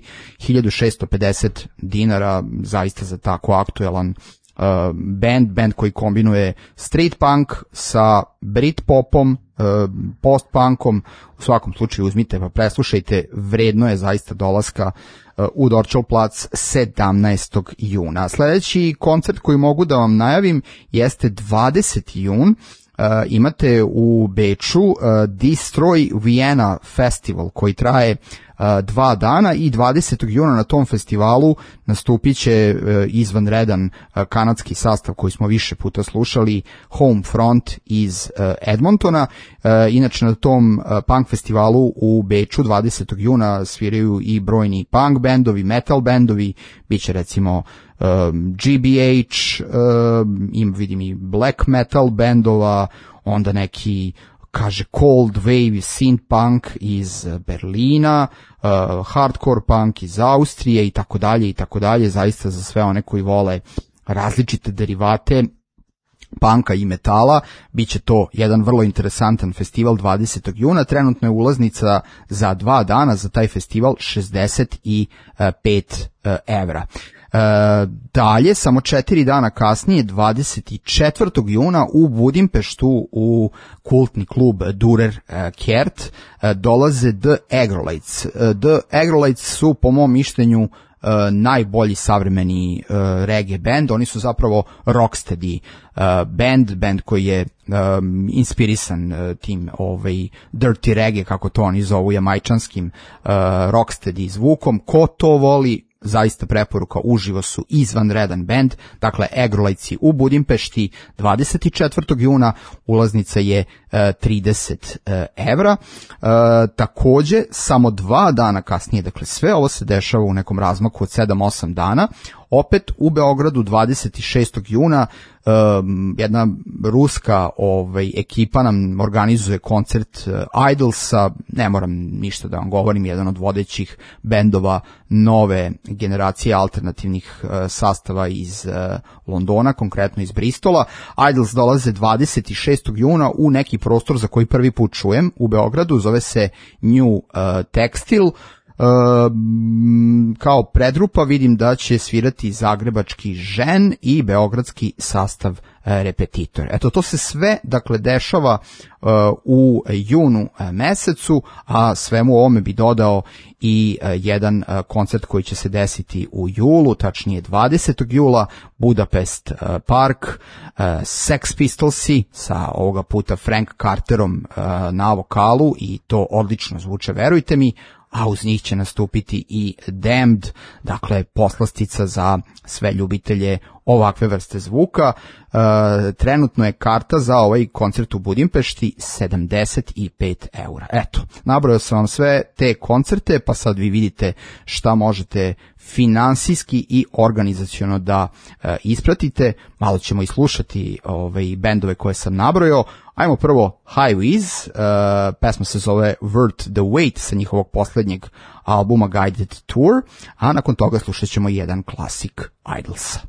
1650 dinara, zaista za tako aktuelan band koji kombinuje street punk sa Britpopom, post-punkom. U svakom slučaju uzmite pa preslušajte, vredno je zaista dolaska u Dorčol plac 17. juna. Sljedeći koncert koji mogu da vam najavim jeste 20. jun. Imate u Beču Destroy Vienna Festival koji traje 2 dana i 20. juna na tom festivalu nastupit će izvanredan kanadski sastav koji smo više puta slušali, Homefront iz Edmontona. Inače na tom punk festivalu u Beču 20. juna sviraju i brojni punk bendovi, metal bendovi, bit će recimo GBH, vidim i black metal bendova, onda neki kaže cold wave synth punk iz Berlina, hardcore punk iz Austrije i tako dalje, zaista za sve one koji vole različite derivate punka i metala. Biće to jedan vrlo interesantan festival 20. juna. Trenutno je ulaznica za 2 dana za taj festival 65 evra. Dalje, samo 4 dana kasnije, 24. juna u Budimpeštu u kultni klub Durer Kert dolaze The Agrolites. The Agrolites su, po mom mišljenju, najbolji savremeni reggae band. Oni su zapravo rocksteady band koji je inspirisan tim dirty reggae, kako to oni zovu, jamajčanskim rocksteady zvukom. Ko to voli, zaista preporuka, uživo su, izvanredan band. Dakle, Agrolajci u Budimpešti 24. juna, ulaznica je 30 evra. Takođe, samo 2 dana kasnije, dakle sve ovo se dešava u nekom razmaku od 7-8 dana, opet u Beogradu 26. juna jedna ruska ekipa nam organizuje koncert Idolsa. Ne moram ništa da vam govorim, jedan od vodećih bendova nove generacije alternativnih sastava iz Londona, konkretno iz Bristola. Idols dolaze 26. juna u neki prostor za koji prvi put čujem u Beogradu, zove se New Textile. Kao predgrupa vidim da će svirati zagrebački Žen i beogradski sastav Repetitor. Eto, to se sve, dakle, dešava u junu mesecu, a svemu ovome bi dodao i jedan koncert koji će se desiti u julu, tačnije 20. jula, Budapest Park, Sex Pistolsi sa ovoga puta Frank Carterom na vokalu, i to odlično zvuče, verujte mi, a uz njih će nastupiti i Damned, dakle poslastica za sve ljubitelje ovakve vrste zvuka. Trenutno je karta za ovaj koncert u Budimpešti 75 eura. Eto, nabrojao sam vam sve te koncerte, pa sad vi vidite šta možete finansijski i organizaciono da ispratite. Malo ćemo i slušati bendove koje sam nabrojao. Ajmo prvo High Wiz, pesma se zove Worth the Wait sa njihovog poslednjeg albuma Guided Tour, a nakon toga slušat ćemo jedan klasik Idolsa.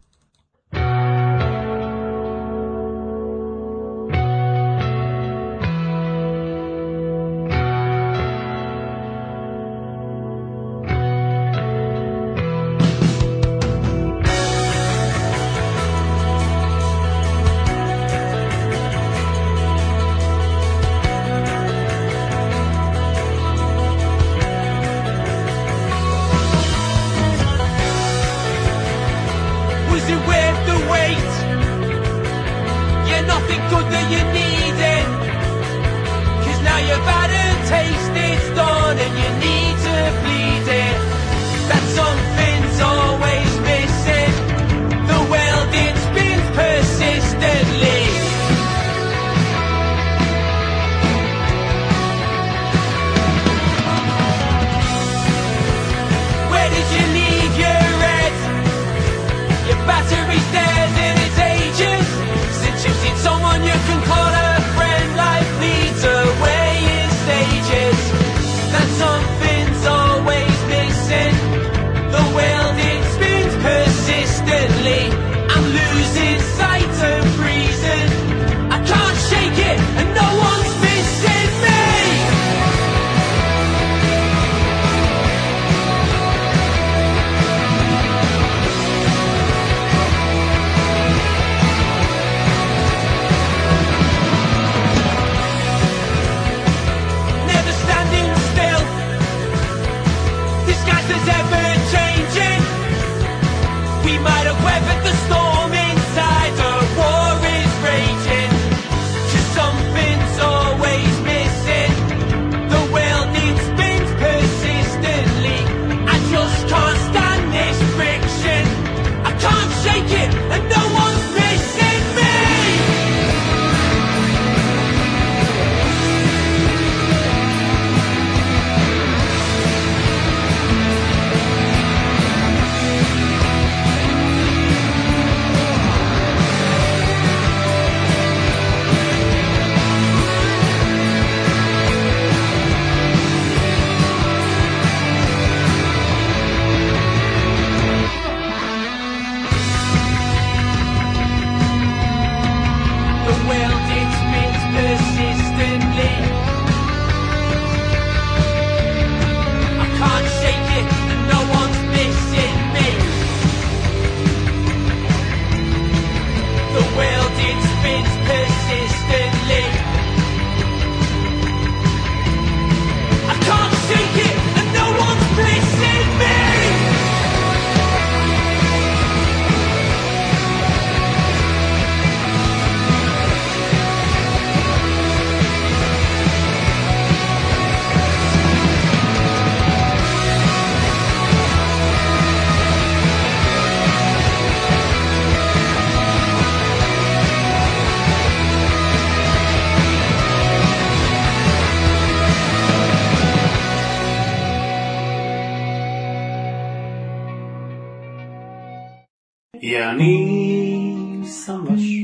Ja nisam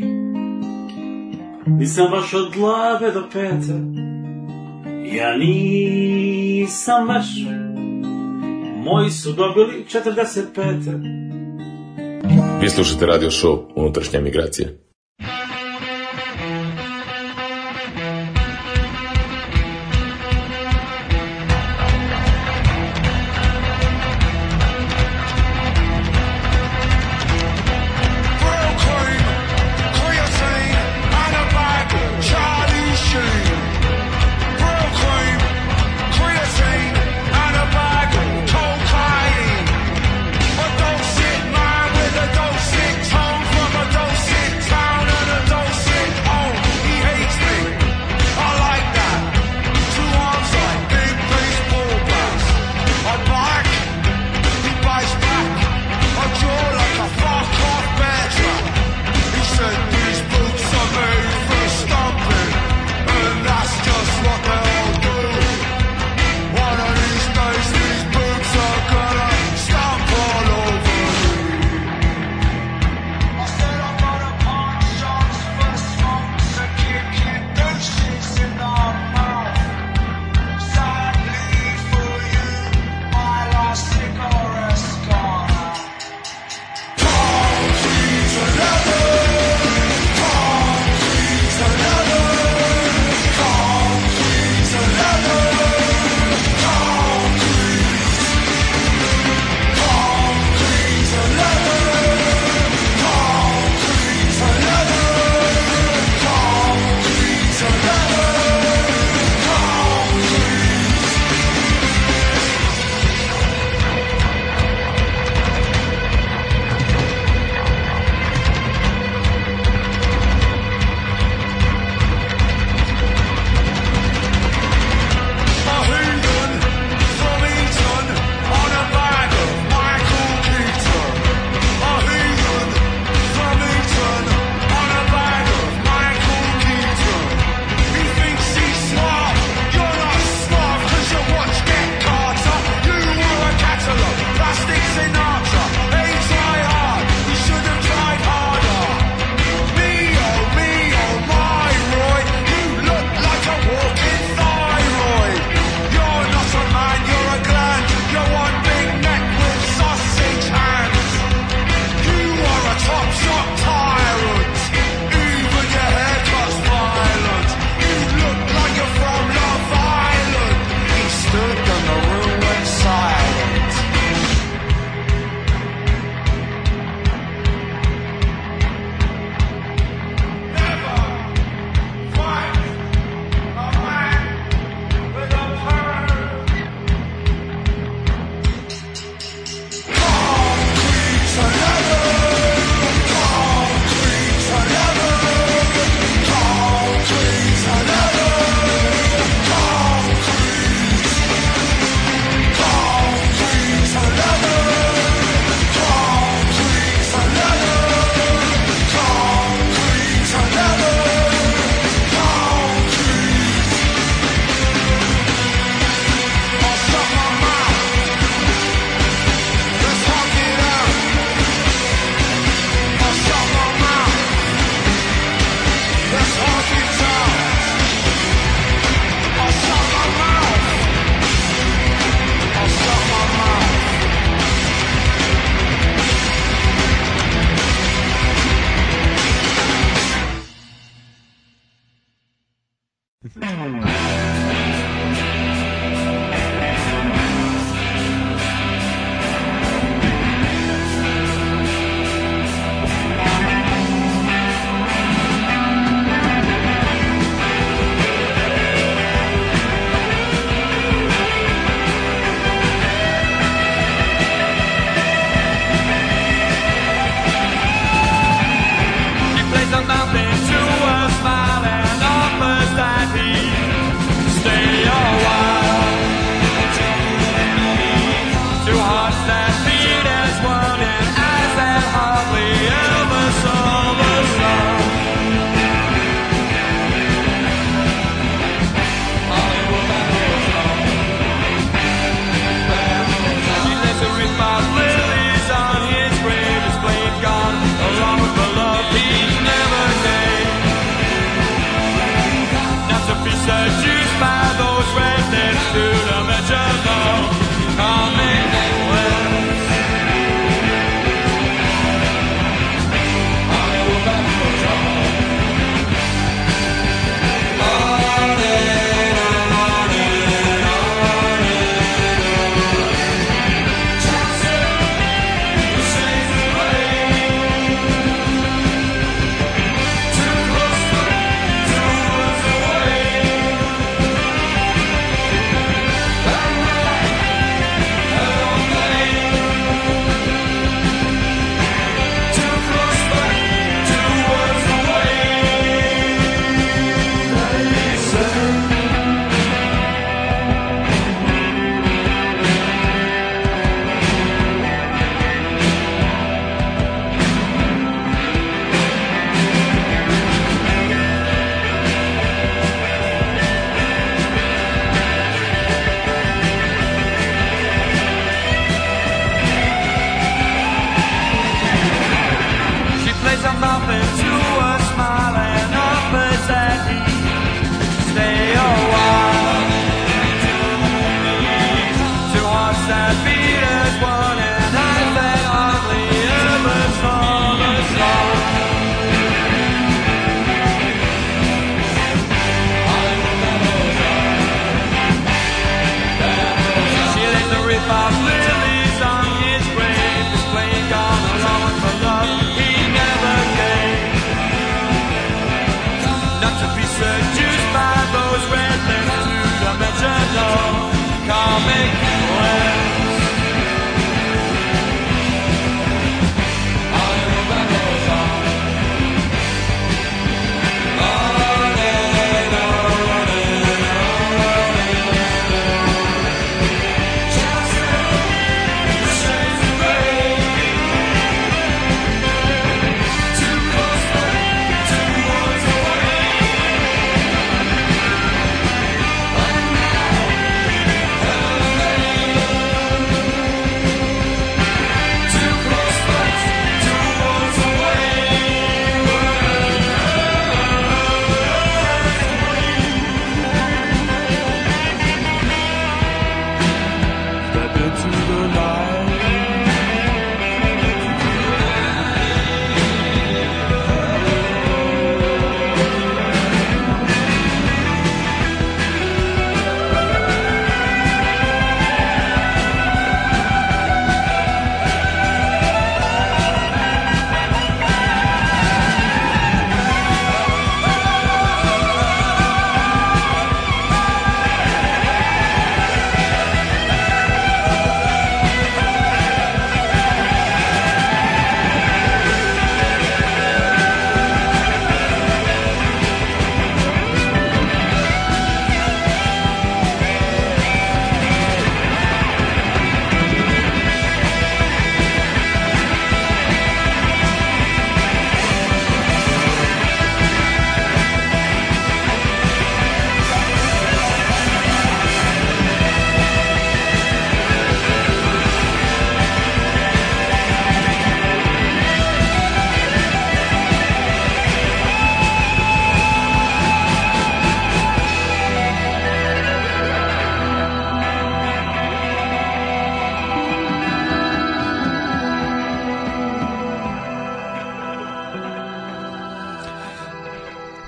baš od glave do pete. Ja nisam baš, moji su dobili 45. Vi slušate radio show Unutrašnja emigracija. Home from a dose 6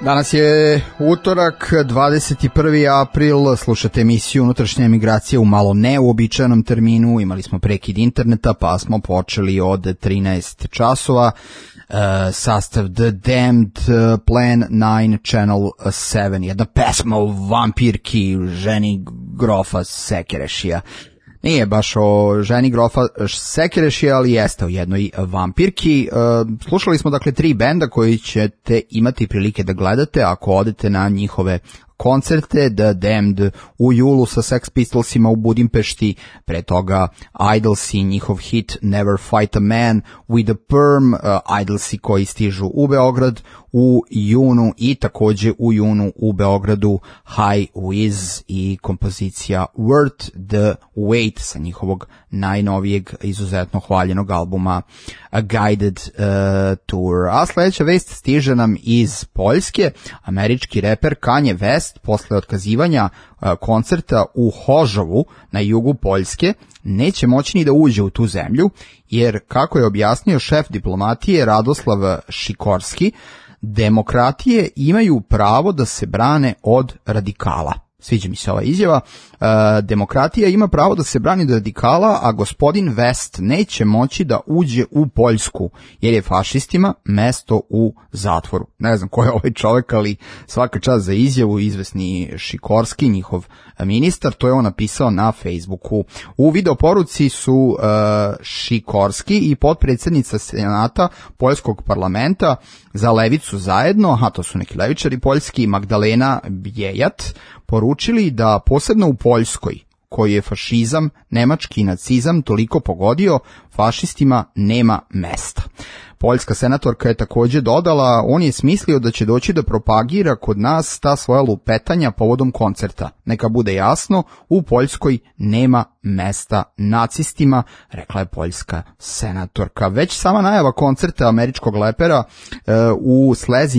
Danas je utorak, 21. april, slušate emisiju Unutrašnja emigracija u malo neuobičajenom terminu, imali smo prekid interneta pa smo počeli od 13 časova, sastav The Damned, Plan 9, Channel 7, jedna pesma o vampirki, ženi grofa Sekerešija. Nije baš o ženi grofa Sekerešija, ali jeste o jednoj vampirki. Slušali smo dakle 3 benda koji ćete imati prilike da gledate ako odete na njihove koncerte. The Damned u julu sa Sex Pistolsima u Budimpešti, pre toga Idlesi, njihov hit Never Fight a Man with a Perm, Idlesi koji stižu u Beograd u junu i takođe u junu u Beogradu High Wiz i kompozicija Worth the Wait sa njihovog najnovijeg izuzetno hvaljenog albuma A Guided Tour. A sledeća vest stiže nam iz Poljske. Američki reper Kanye West posle otkazivanja koncerta u Hožovu na jugu Poljske neće moći ni da uđe u tu zemlju, jer kako je objasnio šef diplomatije Radoslav Šikorski, demokratije imaju pravo da se brane od radikala. Sviđa mi se ova izjava. Demokratija ima pravo da se brani od radikala, a gospodin West neće moći da uđe u Poljsku, jer je fašistima mesto u zatvoru. Ne znam ko je ovaj čovjek, ali svaka čast za izjavu, izvesni Šikorski, njihov ministar, to je on napisao na Facebooku. U videoporuci su Šikorski i potpredsjednica Senata Poljskog parlamenta za levicu zajedno, a to su neki levičari poljski, Magdalena Bjejat, poručili da posebno u Poljskoj, koji je fašizam, nemački nacizam toliko pogodio, fašistima nema mesta. Poljska senatorka je takođe dodala, on je smislio da će doći da propagira kod nas ta svoja lupetanja povodom koncerta. Neka bude jasno, u Poljskoj nema mesta nacistima, rekla je poljska senatorka. Već sama najava koncerta američkog lepera u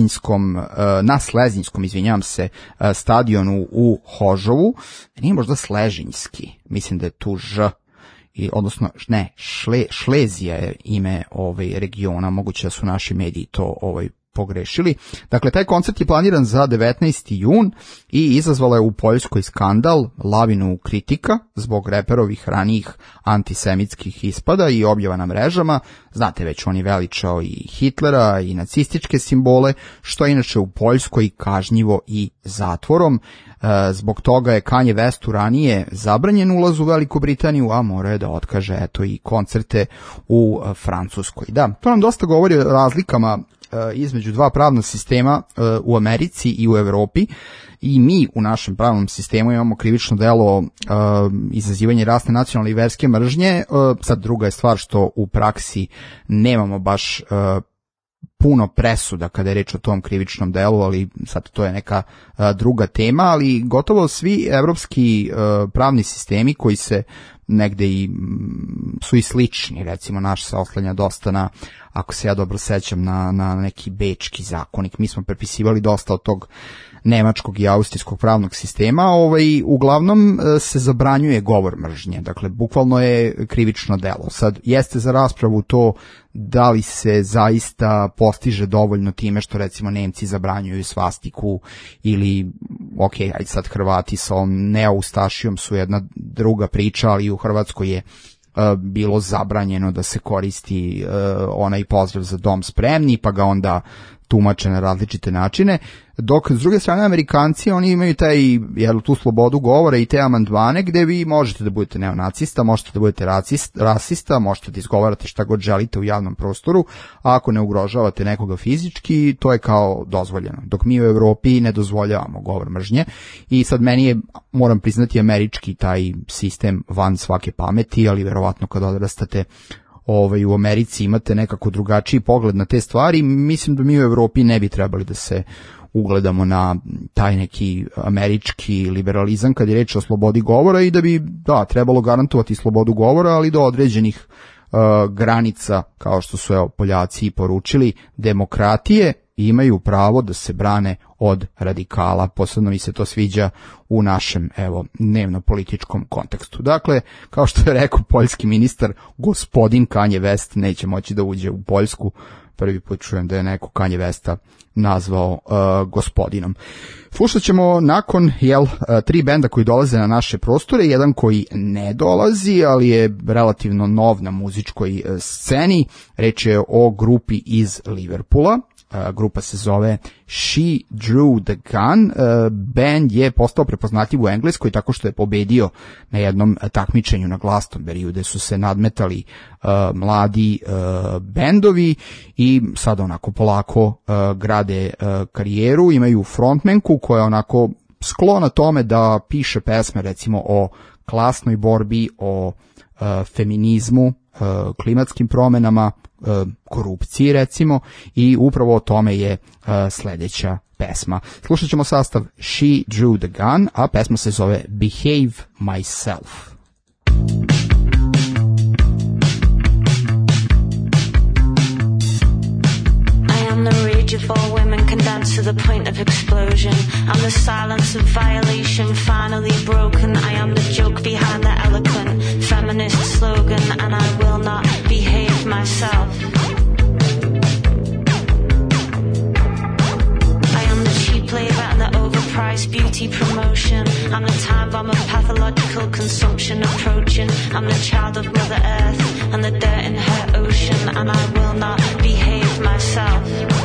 na Slezinjskom, stadionu u Hožovu, nije možda Sležinjski, mislim da je tu Ž, odnosno ne, Šlezija je ime regiona, moguće da su naši mediji to pogrešili. Dakle, taj koncert je planiran za 19. jun i izazvala je u Poljskoj skandal, lavinu kritika zbog reperovih ranijih antisemitskih ispada i objava na mrežama. Znate već, on je veličao i Hitlera i nacističke simbole, što je inače u Poljskoj kažnjivo i zatvorom. Zbog toga je Kanye Westu ranije zabranjen ulaz u Veliku Britaniju, a mora je da otkaže i koncerte u Francuskoj. Da, to nam dosta govori o razlikama između dva pravna sistema u Americi i u Evropi. I mi u našem pravnom sistemu imamo krivično delo izazivanje rasne, nacionalne i verske mržnje. Sad druga je stvar što u praksi nemamo baš puno presuda kada je reč o tom krivičnom delu, ali sad to je neka druga tema, ali gotovo svi evropski pravni sistemi koji se negde i su i slični, recimo naš se oslanja dosta na, ako se ja dobro sećam, na neki bečki zakonik. Mi smo prepisivali dosta od tog nemačkog i austrijskog pravnog sistema, uglavnom se zabranjuje govor mržnje, dakle bukvalno je krivično delo. Sad jeste za raspravu to da li se zaista postiže dovoljno time što recimo Nemci zabranjuju svastiku ili, ajde sad Hrvati sa ovom neoustašijom su jedna druga priča, ali u Hrvatskoj je bilo zabranjeno da se koristi onaj pozdrav za dom spremni, pa ga onda tumače na različite načine, dok s druge strane Amerikanci, oni imaju tu slobodu govora i te amandmane gde vi možete da budete neonacista, možete da budete rasista, možete da izgovarate šta god želite u javnom prostoru, a ako ne ugrožavate nekoga fizički, to je kao dozvoljeno. Dok mi u Evropi ne dozvoljavamo govor mržnje i sad meni je, moram priznati, američki taj sistem van svake pameti, ali verovatno kad odrastate u Americi imate nekako drugačiji pogled na te stvari. Mislim da mi u Evropi ne bi trebali da se ugledamo na taj neki američki liberalizam kad je reč o slobodi govora i da bi trebalo garantovati slobodu govora, ali do određenih granica, kao što su Poljaci poručili, demokratije imaju pravo da se brane od radikala. Posebno mi se to sviđa u našem, evo, dnevno-političkom kontekstu. Dakle, kao što je rekao poljski ministar, gospodin Kanye West neće moći da uđe u Poljsku. Prvi put čujem da je neko Kanye Westa nazvao gospodinom. Slušat ćemo nakon 3 benda koji dolaze na naše prostore, jedan koji ne dolazi, ali je relativno nov na muzičkoj sceni. Reč je o grupi iz Liverpoola. Grupa se zove She Drew the Gun. Band je postao prepoznatljiv u Engleskoj tako što je pobedio na jednom takmičenju na Glastonbury, gde su se nadmetali mladi bendovi i sad onako polako grade karijeru. Imaju frontmenku koja je onako sklona tome da piše pesme recimo o klasnoj borbi, o feminizmu, klimatskim promenama, korupciji recimo, i upravo o tome je sledeća pesma. Slušat ćemo sastav She Drew the Gun, a pesma se zove Behave Myself. Of all women condensed to the point of explosion. I'm the silence of violation finally broken. I am the joke behind the eloquent feminist slogan, and I will not behave myself. I am the cheap labor and the overpriced beauty promotion. I'm the time bomb of pathological consumption approaching. I'm the child of Mother Earth and the dirt in her ocean, and I will not behave myself.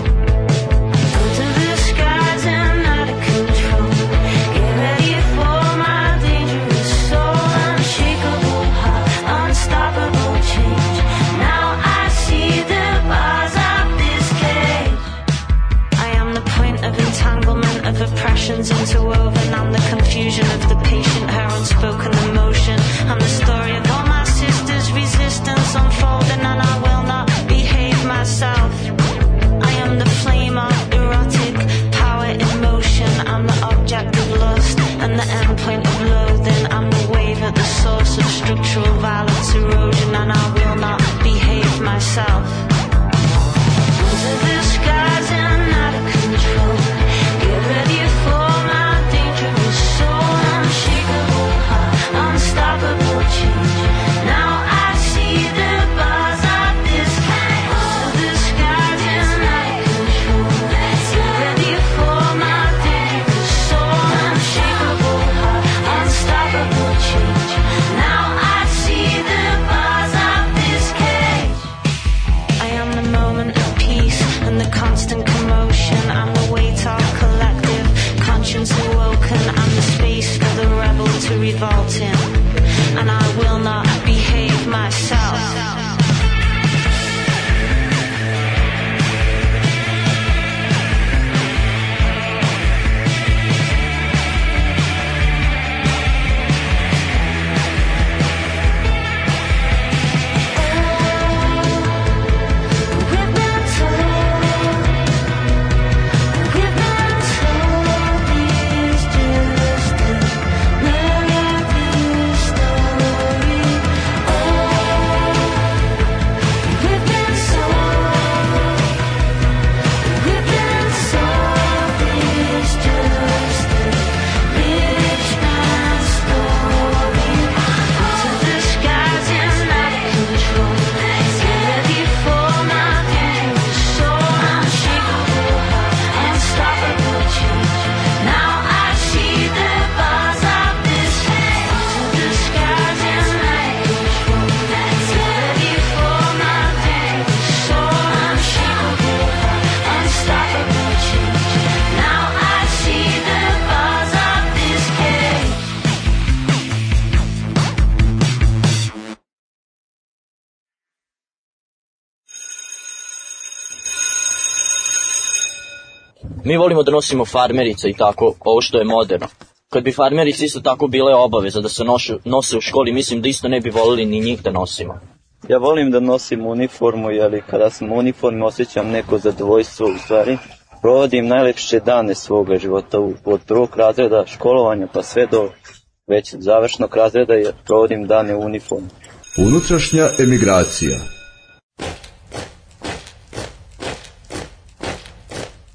Interwoven, I'm the confusion of the patient, her unspoken emotion. I'm the story of all my sisters' resistance unfolding, and I will not behave myself. I am the flame of erotic power in motion. I'm the object of lust and the endpoint of loathing. I'm the wave at the source of structural violence erosion, and I will not behave myself. Under the skies and out of control. Get ready for my dangerous soul, unshakable heart, unstoppable change. Now I see the bars of this kind. Under the skies and out of control. Get ready for my dangerous soul, unshakable heart, unstoppable change. Now I see the bars of this cage. I am the moment of peace and the constant commotion. I'm the weight of collective conscience awoken. I'm the space for the rebel to revolt in, and I will not behave myself. Mi volimo da nosimo farmerice i tako, ovo što je moderno. Kad bi farmerice isto tako bile obaveza da se nose u školi, mislim da isto ne bi volili ni njih da nosimo. Ja volim da nosim uniformu, jer kada sam u uniformi osjećam neko zadovoljstvo, u stvari provodim najlepše dane svoga života od prvog razreda školovanja pa sve do već završnog razreda, jer provodim dane u uniformi. Unutrašnja emigracija.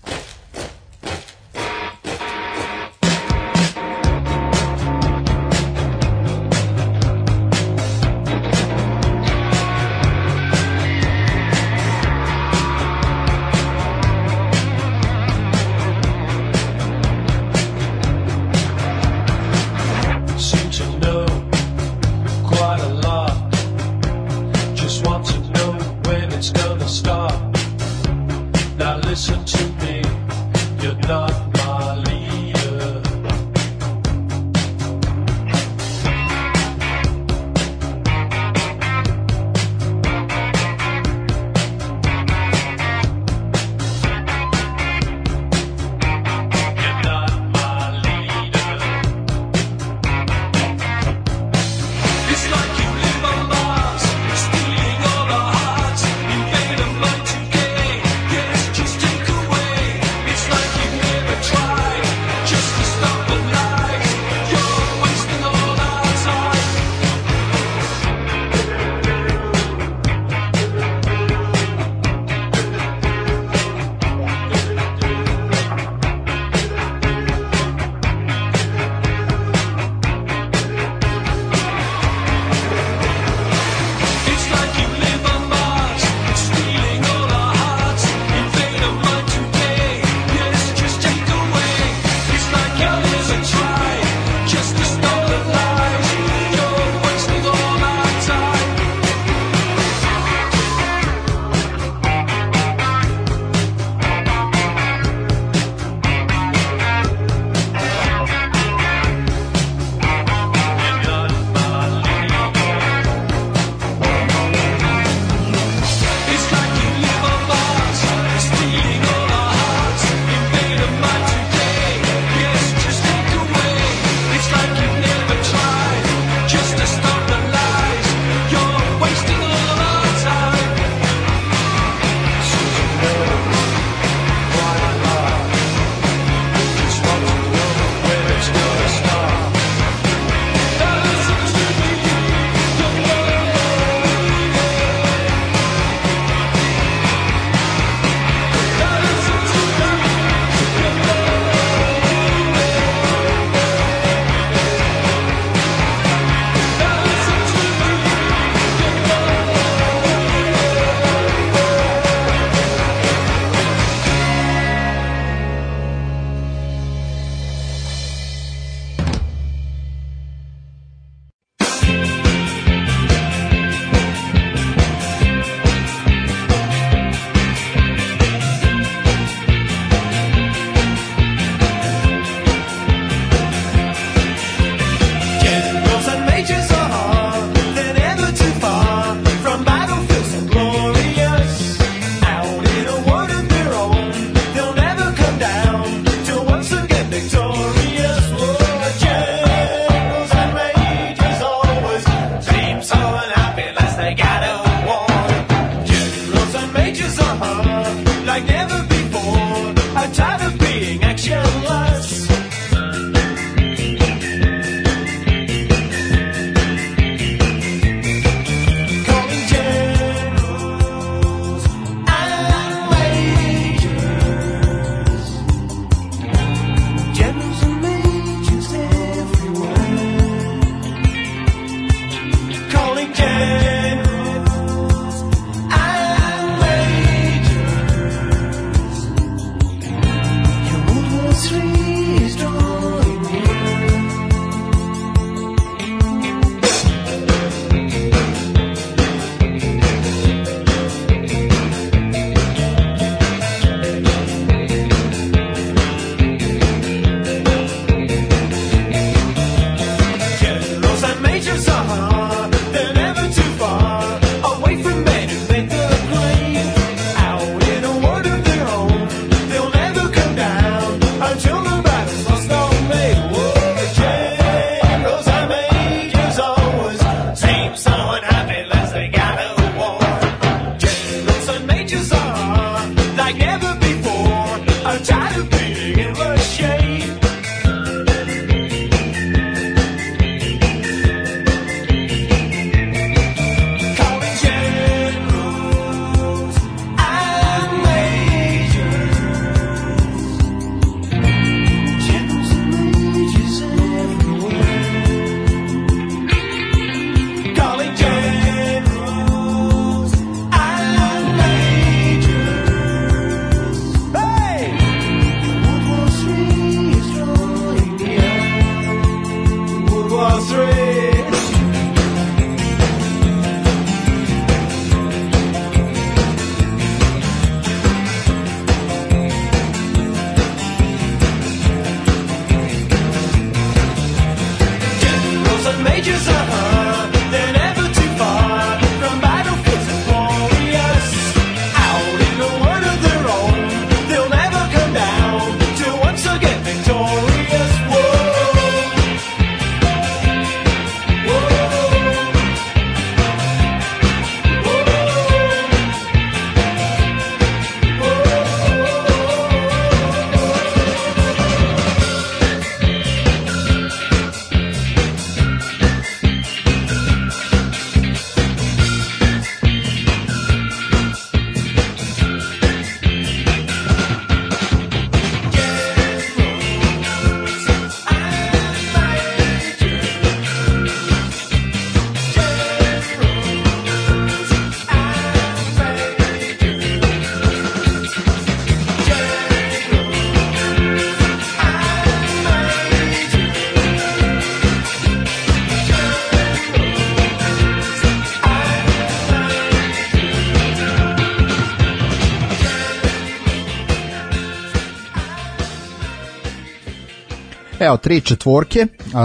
Evo, 3/4,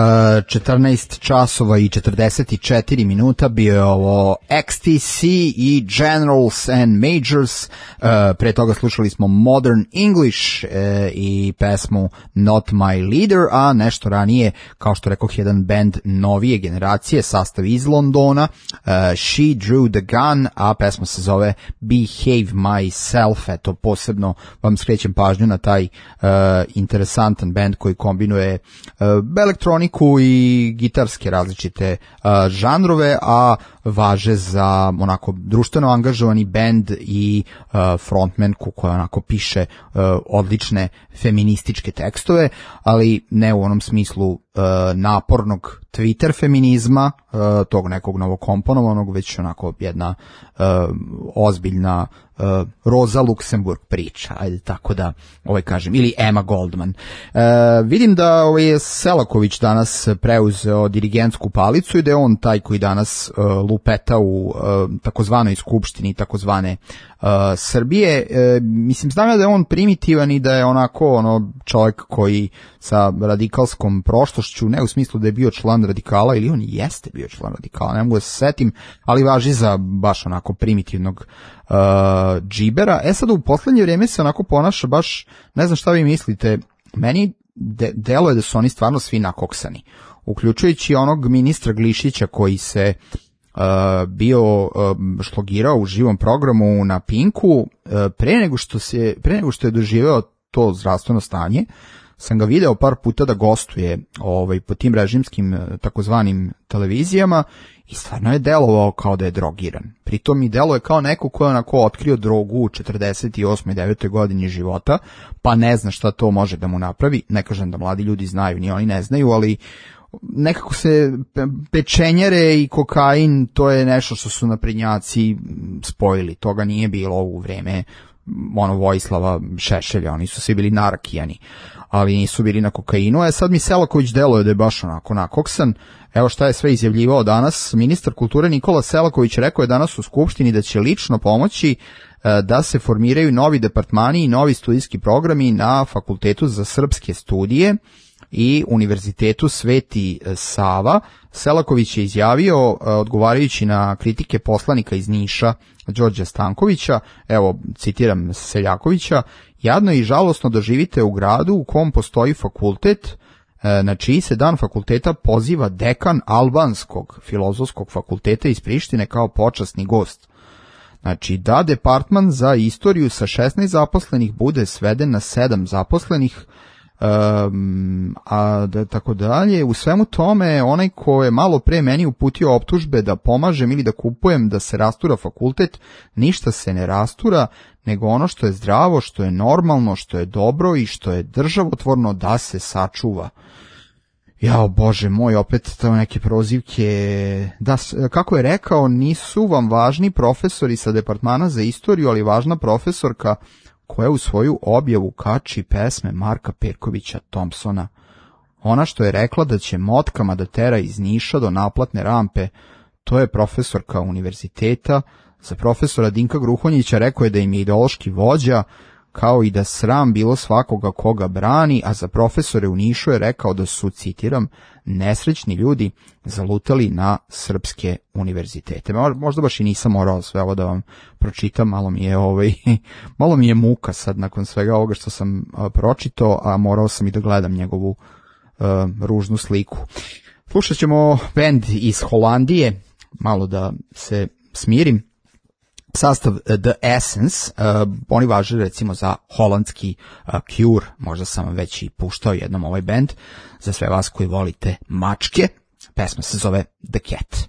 14 časova i 44 minuta bio je ovo XTC i Generals and Majors, pre toga slušali smo Modern English i pesmu Not My Leader, a nešto ranije, kao što rekoh, jedan band novije generacije, sastav iz Londona, She Drew the Gun, a pesma se zove Behave Myself. Eto, posebno vam skrećem pažnju na taj interesantan band koji kombinuje elektroniku i gitarske različite žanrove, a važe za onako društveno angažovani band i frontmanku koja onako piše odlične feminističke tekstove, ali ne u onom smislu napornog Twitter feminizma, tog nekog novokomponovanog, već onako jedna ozbiljna Rosa Luxemburg priča, ajde tako da kažem, ili Emma Goldman. Vidim da je Selaković danas preuzeo dirigentsku palicu i da je on taj koji danas lupeta u takozvanoj skupštini takozvane Srbije. Mislim, znam ja da je on primitivan i da je onako čovjek koji sa radikalskom prošlošću, ne u smislu da je bio član radikala, ili on jeste bio član radikala, ne mogu da se setim, ali važi za baš onako primitivnog džibera. Sad u poslednje vrijeme se onako ponaša baš, ne znam šta vi mislite, meni deluje da su oni stvarno svi nakoksani, uključujući onog ministra Glišića koji se bio šlogirao u živom programu na Pinku, pre nego što je doživeo to zdravstveno stanje. Sam ga video par puta da gostuje po tim režimskim takozvanim televizijama i stvarno je delovao kao da je drogiran. Pritom i deluje kao neko ko je onako otkrio drogu u 48. i 9. godini života, pa ne zna šta to može da mu napravi. Ne kažem da mladi ljudi znaju, ni oni ne znaju, ali nekako se pečenjare i kokain, to je nešto što su naprednjaci spojili. Toga nije bilo u vreme Vojislava Šešelja, oni su svi bili narakijani, ali nisu bili na kokainu. Sad mi Selaković deluje da je baš onako nakoksan. Evo šta je sve izjavljivao danas. Ministar kulture Nikola Selaković rekao je danas u Skupštini da će lično pomoći da se formiraju novi departmani i novi studijski programi na Fakultetu za srpske studije i Univerzitetu Sveti Sava. Selaković je izjavio, odgovarajući na kritike poslanika iz Niša, Đorđa Stankovića, evo citiram Seljakovića: jadno i žalosno da živite u gradu u kom postoji fakultet na čiji se dan fakulteta poziva dekan Albanskog filozofskog fakulteta iz Prištine kao počasni gost. Znači, da departman za istoriju sa 16 zaposlenih bude sveden na 7 zaposlenih, a da tako dalje. U svemu tome, onaj ko je malo pre meni uputio optužbe da pomažem ili da kupujem da se rastura fakultet, ništa se ne rastura, nego ono što je zdravo, što je normalno, što je dobro i što je državotvorno da se sačuva. Jao Bože moj, opet to neke prozivke. Da, kako je rekao, nisu vam važni profesori sa departmana za istoriju, ali važna profesorka koja u svoju objavu kači pesme Marka Perkovića Thompsona. Ona što je rekla da će motkama da tera iz Niša do naplatne rampe, to je profesorka univerziteta. Za profesora Dinka Gruhonjića rekao je da im je ideološki vođa, kao i da sram bilo svakoga koga brani, a za profesore u Nišu je rekao da su, citiram, nesrećni ljudi zalutali na srpske univerzitete. Možda baš i nisam morao sve ovo da vam pročitam, malo mi je muka sad nakon svega ovoga što sam pročitao, a morao sam i da gledam njegovu ružnu sliku. Slušat ćemo bend iz Holandije, malo da se smirim. Sastav The Essence, oni važe recimo za holandski Cure, možda sam već i puštao jednom ovaj band, za sve vas koji volite mačke. Pesma se zove The Cat.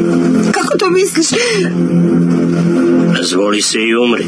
Kako to misliš? Razvoli se i umri.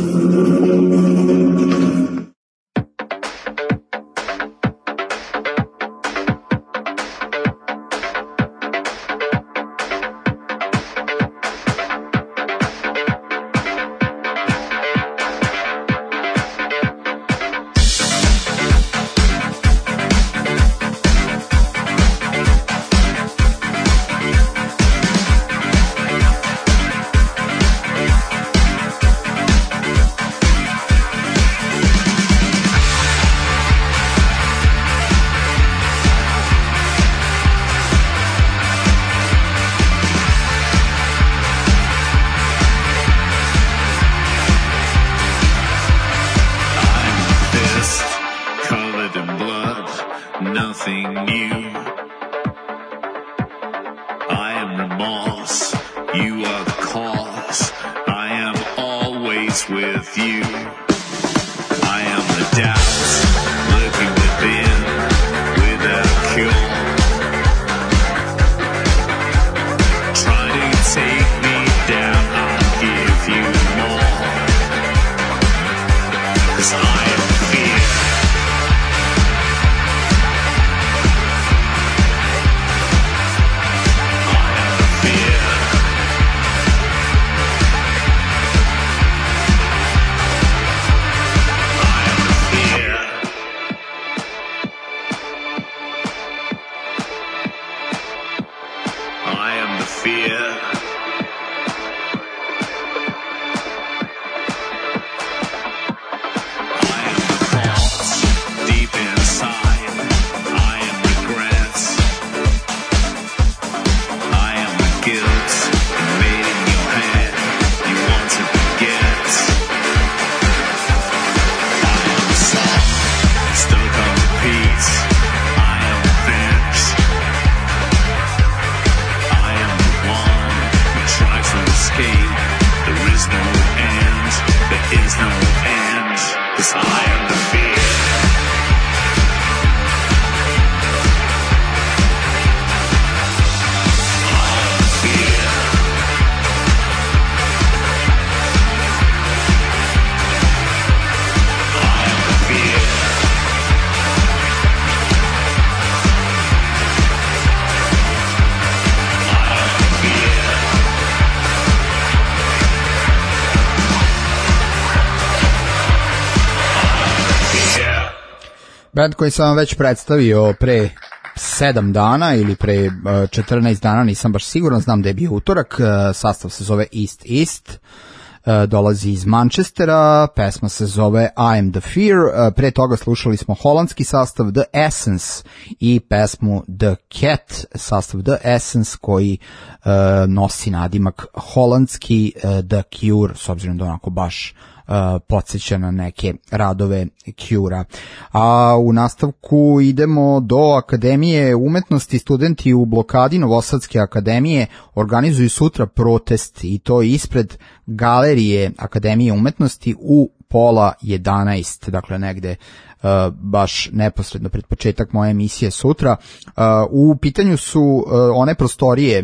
Band koji sam vam već predstavio pre 7 dana ili pre 14 dana, nisam baš siguran, znam da je bio utorak, sastav se zove East, dolazi iz Manchestera, pesma se zove I Am The Fear, pre toga slušali smo holandski sastav The Essence i pesmu The Cat, sastav The Essence koji nosi nadimak holandski The Cure, s obzirom da onako baš podsjeća na neke radove Cure-a. A u nastavku idemo do Akademije umetnosti. Studenti u blokadi Novosadske akademije organizuju sutra protest i to ispred galerije Akademije umetnosti u 10:30, dakle negde baš neposredno pred početak moje emisije sutra. U pitanju su one prostorije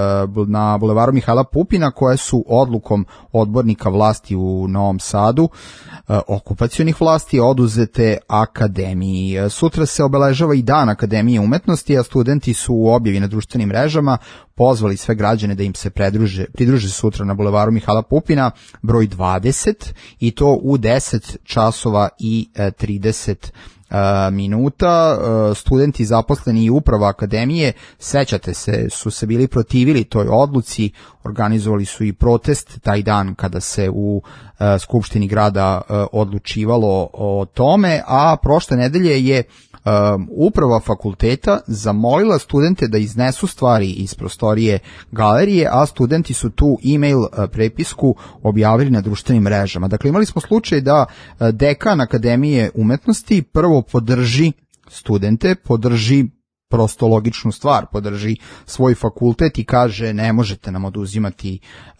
na bulevaru Mihajla Pupina koje su odlukom odbornika vlasti u Novom Sadu, okupacionih vlasti, oduzete akademiji. Sutra se obeležava i dan Akademije umetnosti, a studenti su u objavi na društvenim mrežama pozvali sve građane da im se pridruže sutra na bulevaru Mihajla Pupina broj 20 i to u 10 časova i 30 minuta. Studenti zaposleni i uprava akademije, sećate se, su se bili protivili toj odluci, organizovali su i protest taj dan kada se u Skupštini grada odlučivalo o tome, a prošle nedelje je uprava fakulteta zamolila studente da iznesu stvari iz prostorije galerije, a studenti su tu e-mail prepisku objavili na društvenim mrežama. Dakle, imali smo slučaj da dekan Akademije umetnosti prvo podrži studente, podrži prosto logičnu stvar, podrži svoj fakultet i kaže ne možete nam oduzimati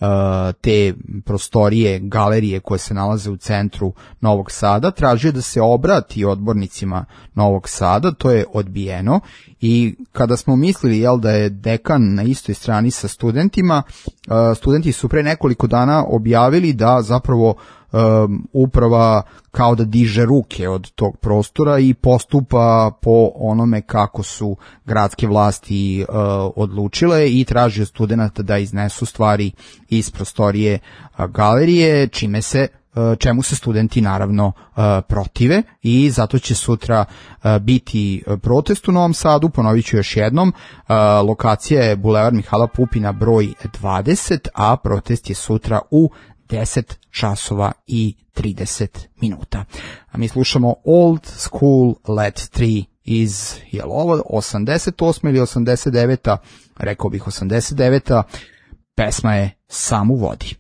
te prostorije galerije koje se nalaze u centru Novog Sada. Tražio da se obrati odbornicima Novog Sada, to je odbijeno I kada smo mislili da je dekan na istoj strani sa studentima, studenti su pre nekoliko dana objavili da zapravo uprava kao da diže ruke od tog prostora i postupa po onome kako su gradske vlasti odlučile i traži od studenta da iznesu stvari iz prostorije galerije, čemu se studenti naravno protive i zato će sutra biti protest u Novom Sadu. Ponovit ću još jednom, lokacija je Bulevar Mihajla Pupina broj 20, a protest je sutra u 10 časova i 30 minuta. A mi slušamo Old School Let 3 iz, je li ovo 88. ili 89. Rekao bih 89. Pesma je Sam u vodi.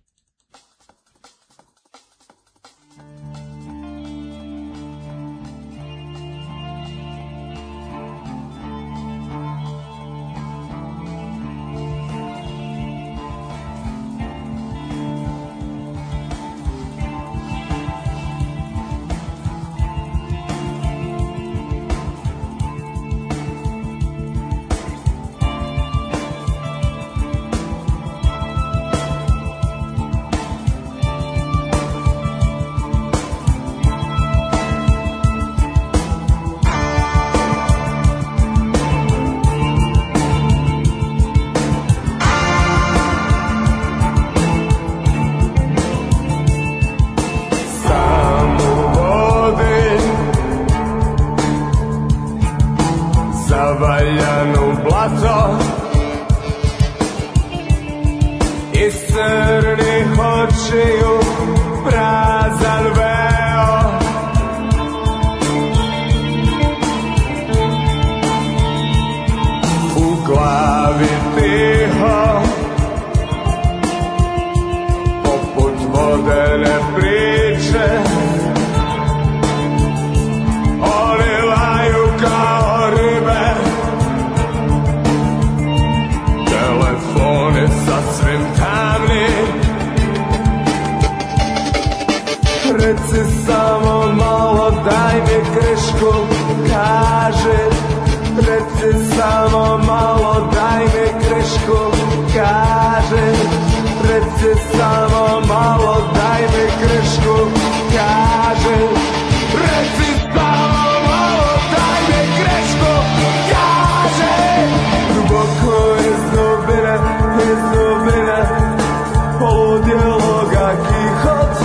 Zavaljanu blato iz crnih očiju prazan veo. U glavi tiho poput vodene priče oni laju kao ribe. Telefoni sasvim tamni, reci samo malo, daj mi krišku, kaže. Reci samo malo, daj mi krišku, kaže. Reci samo malo, daj mi krišku, kaže. Reci samo malo, daj mi krišku, kaže. Duboko iz dubine, poludjelo ga kihot.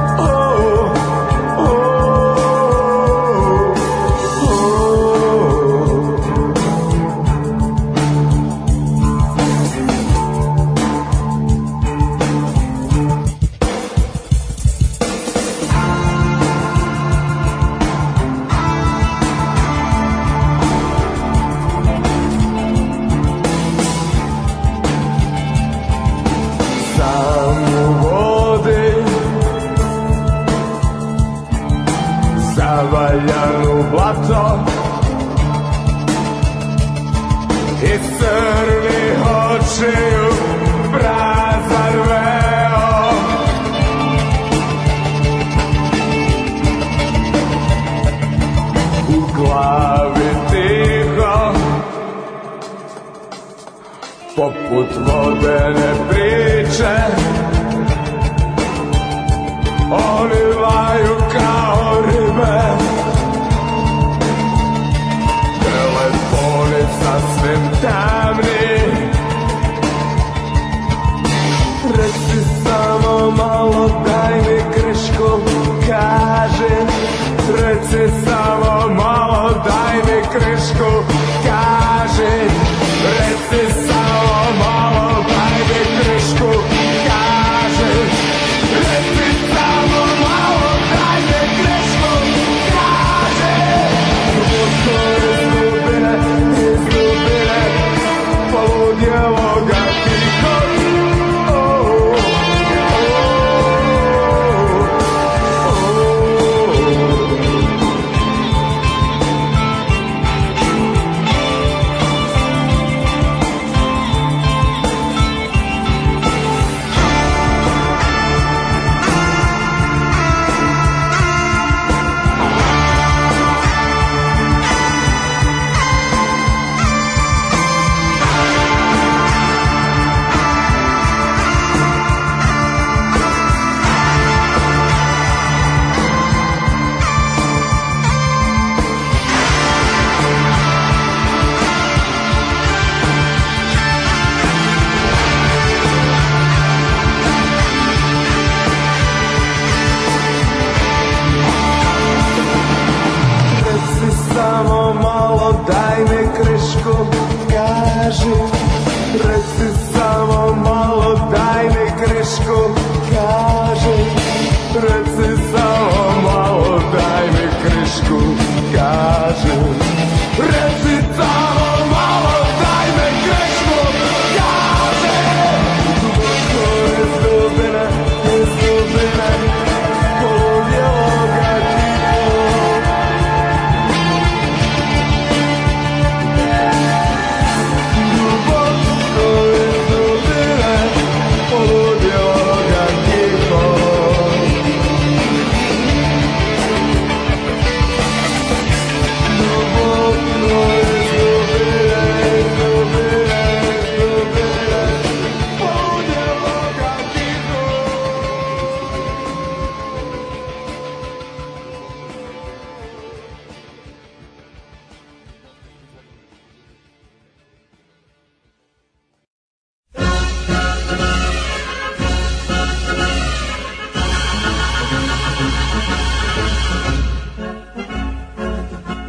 Zavaljanu blato iz crnih očiju prazan veo. U glavi tiho poput vodene priče oni laju kao ribe. Telefoni sasvim tamni, reci samo malo, daj mi krišku, kaže. Reci samo malo, daj mi krišku, kaže. Reci samo malo, daj mi krišku, kaže. Reci samo malo, daj mi krišku, kaže. Iz dubine, poludjelo ga kihot.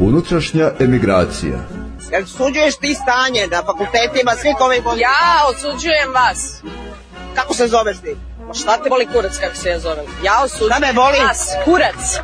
Unutrašnja emigracija. Jel suđuješ ti stanje na fakultetima svih ovih godina? Ja osuđujem vas. Kako se zoveš ti? Ma šta te boli kurac kako se ja zovem? Ja osuđujem Da me boli? vas, kurac.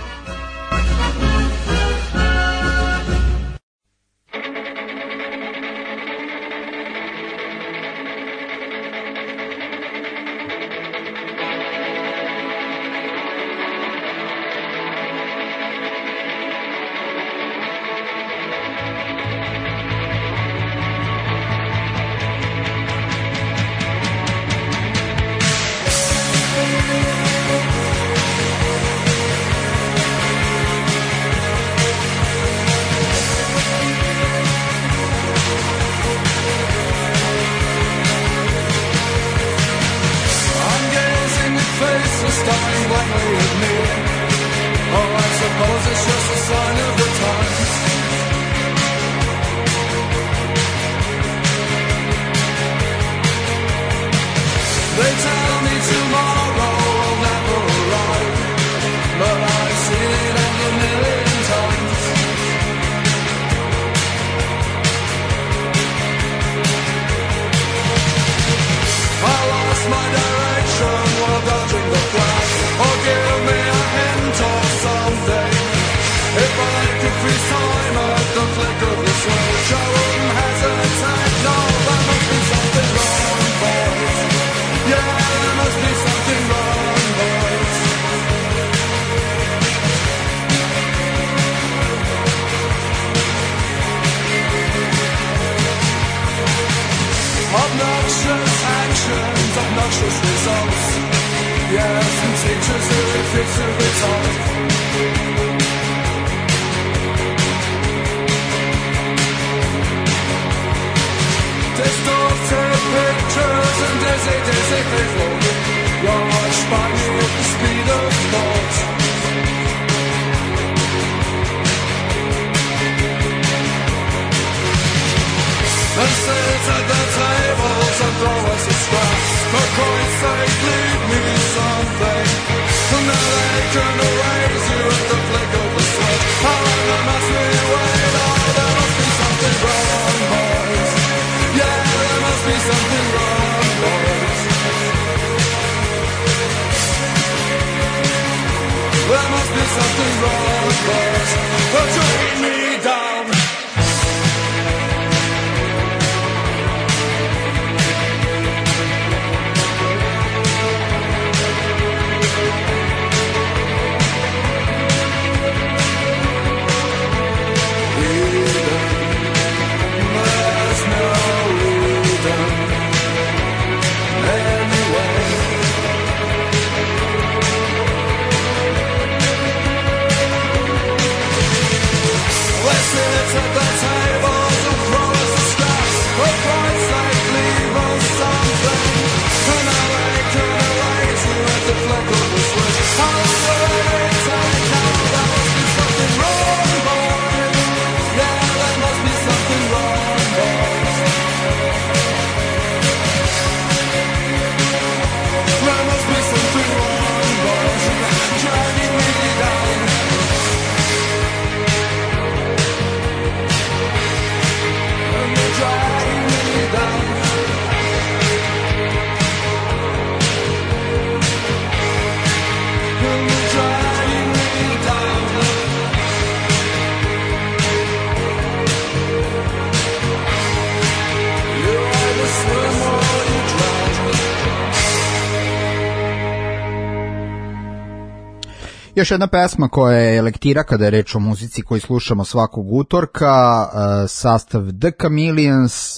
Još jedna pesma koja je lektira kada je reč o muzici koju slušamo svakog utorka, sastav The Chameleons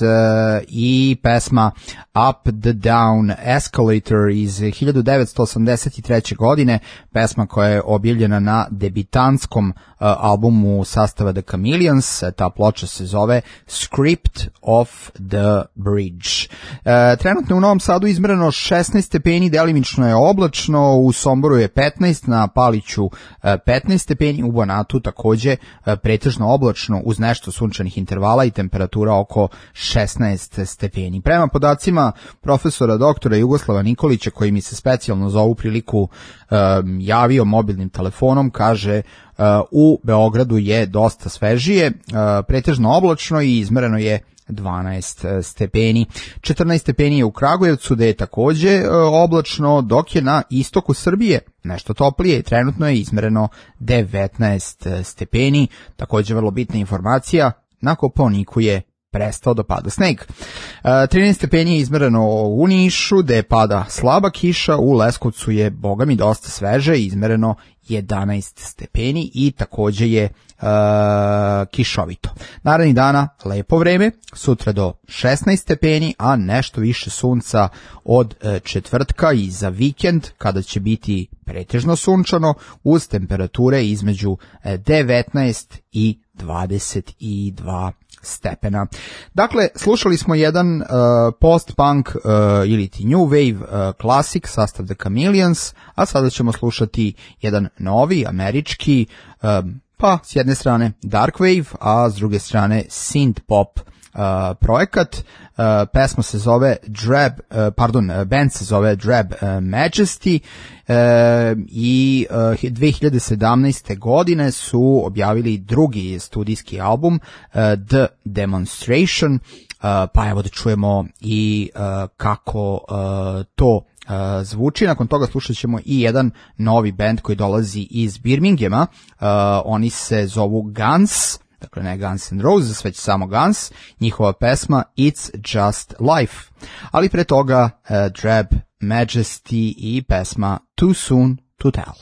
i pesma Up the Down Escalator iz 1983. godine, pesma koja je objavljena na debitantskom albumu sastava The Chameleons. Ta ploča se zove Script of the Bridge. Trenutno u Novom Sadu izmereno 16 stepeni, delimično je oblačno, u Somboru je 15, na Paliću Mojiću 15 stepeni, u Banatu takođe pretežno oblačno uz nešto sunčanih intervala i temperatura oko 16 stepeni. Prema podacima profesora doktora Jugoslava Nikolića, koji mi se specijalno za ovu priliku javio mobilnim telefonom, kaže u Beogradu je dosta svežije, pretežno oblačno i izmereno je 12 stepeni. 14 stepeni je u Kragujevcu, gde je takođe oblačno, dok je na istoku Srbije nešto toplije i trenutno je izmereno 19 stepeni. Takođe vrlo bitna informacija, na Kopaoniku je prestao da pada sneg. 13 stepeni je izmereno u Nišu, gde pada slaba kiša, u Leskovcu je, boga mi, dosta sveže, izmereno 11 stepeni i takođe je kišovito. Narednih dana lepo vreme, sutra do 16 stepeni, a nešto više sunca od četvrtka i za vikend, kada će biti pretežno sunčano, uz temperature između 19 i 22 stepena. Dakle, slušali smo jedan post-punk ili ti new wave klasik, sastav The Chameleons, a sada ćemo slušati jedan novi američki, pa s jedne strane dark wave, a s druge strane synth pop projekat. Pesma se zove band se zove Drab Majesty i 2017. godine su objavili drugi studijski album The Demonstration, pa evo da čujemo i kako to zvuči. Nakon toga slušat ćemo i jedan novi band koji dolazi iz Birminghama, oni se zovu Guns, dakle ne Guns N' Roses, već samo Guns, njihova pesma It's Just Life. Ali pre toga Drab Majesty i pesma Too Soon to Tell.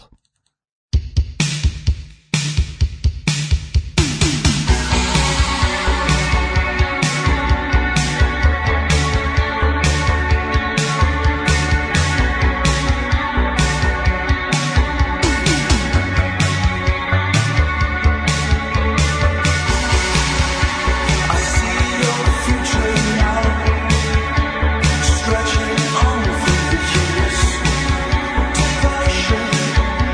Stretching on through the years, devotion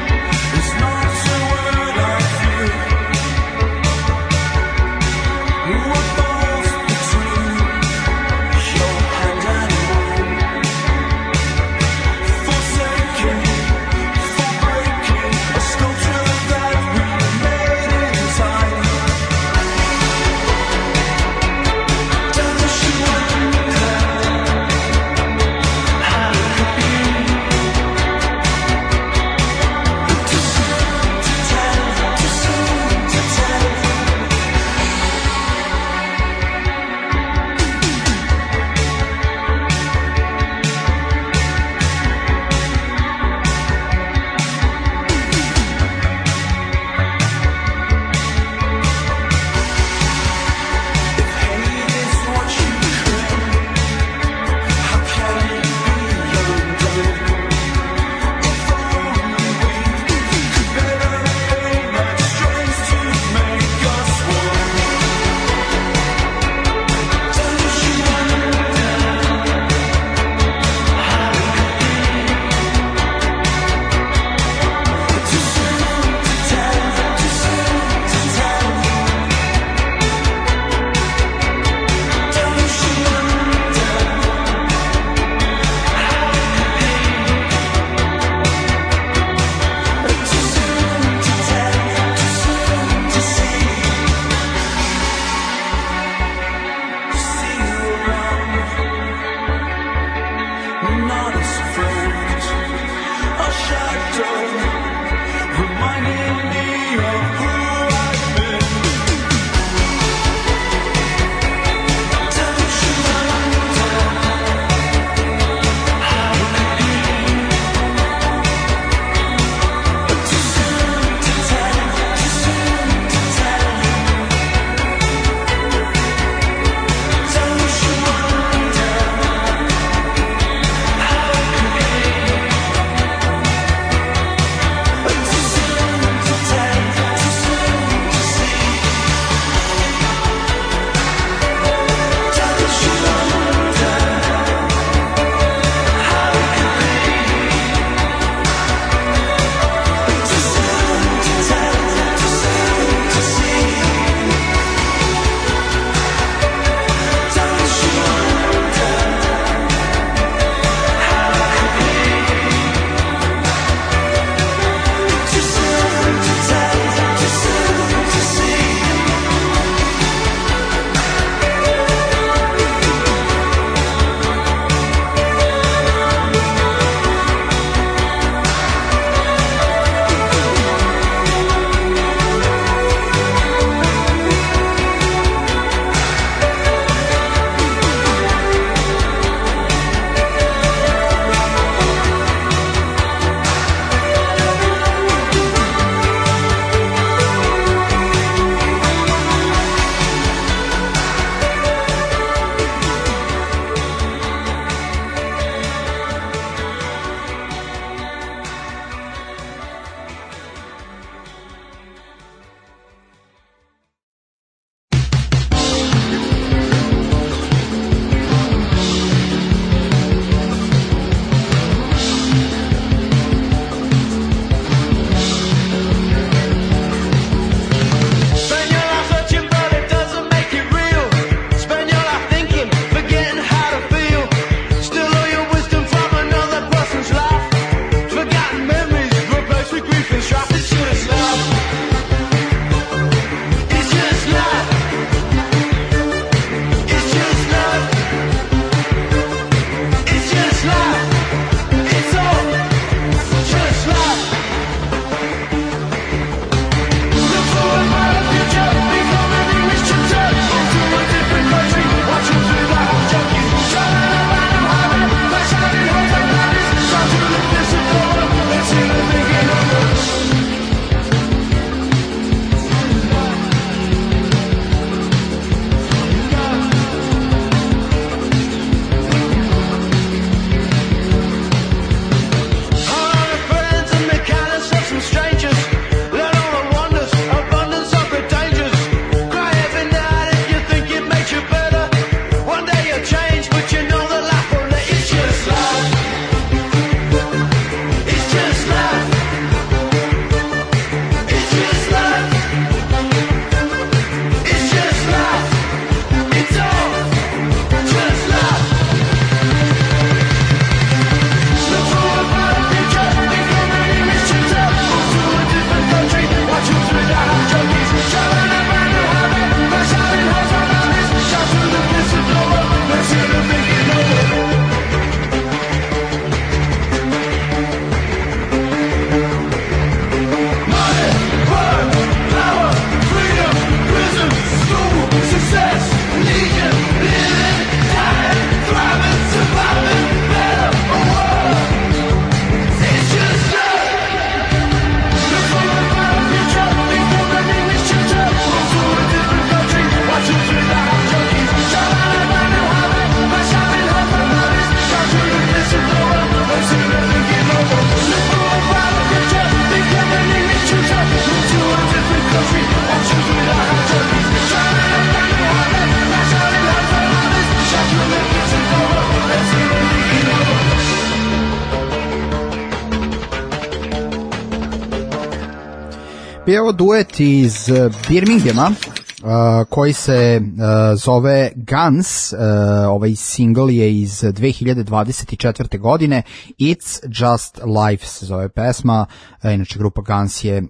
Bio ovo duet iz Birminghama, koji se zove Guns. Ovaj single je iz 2024. godine. It's Just Life se zove pesma. Inače grupa Guns je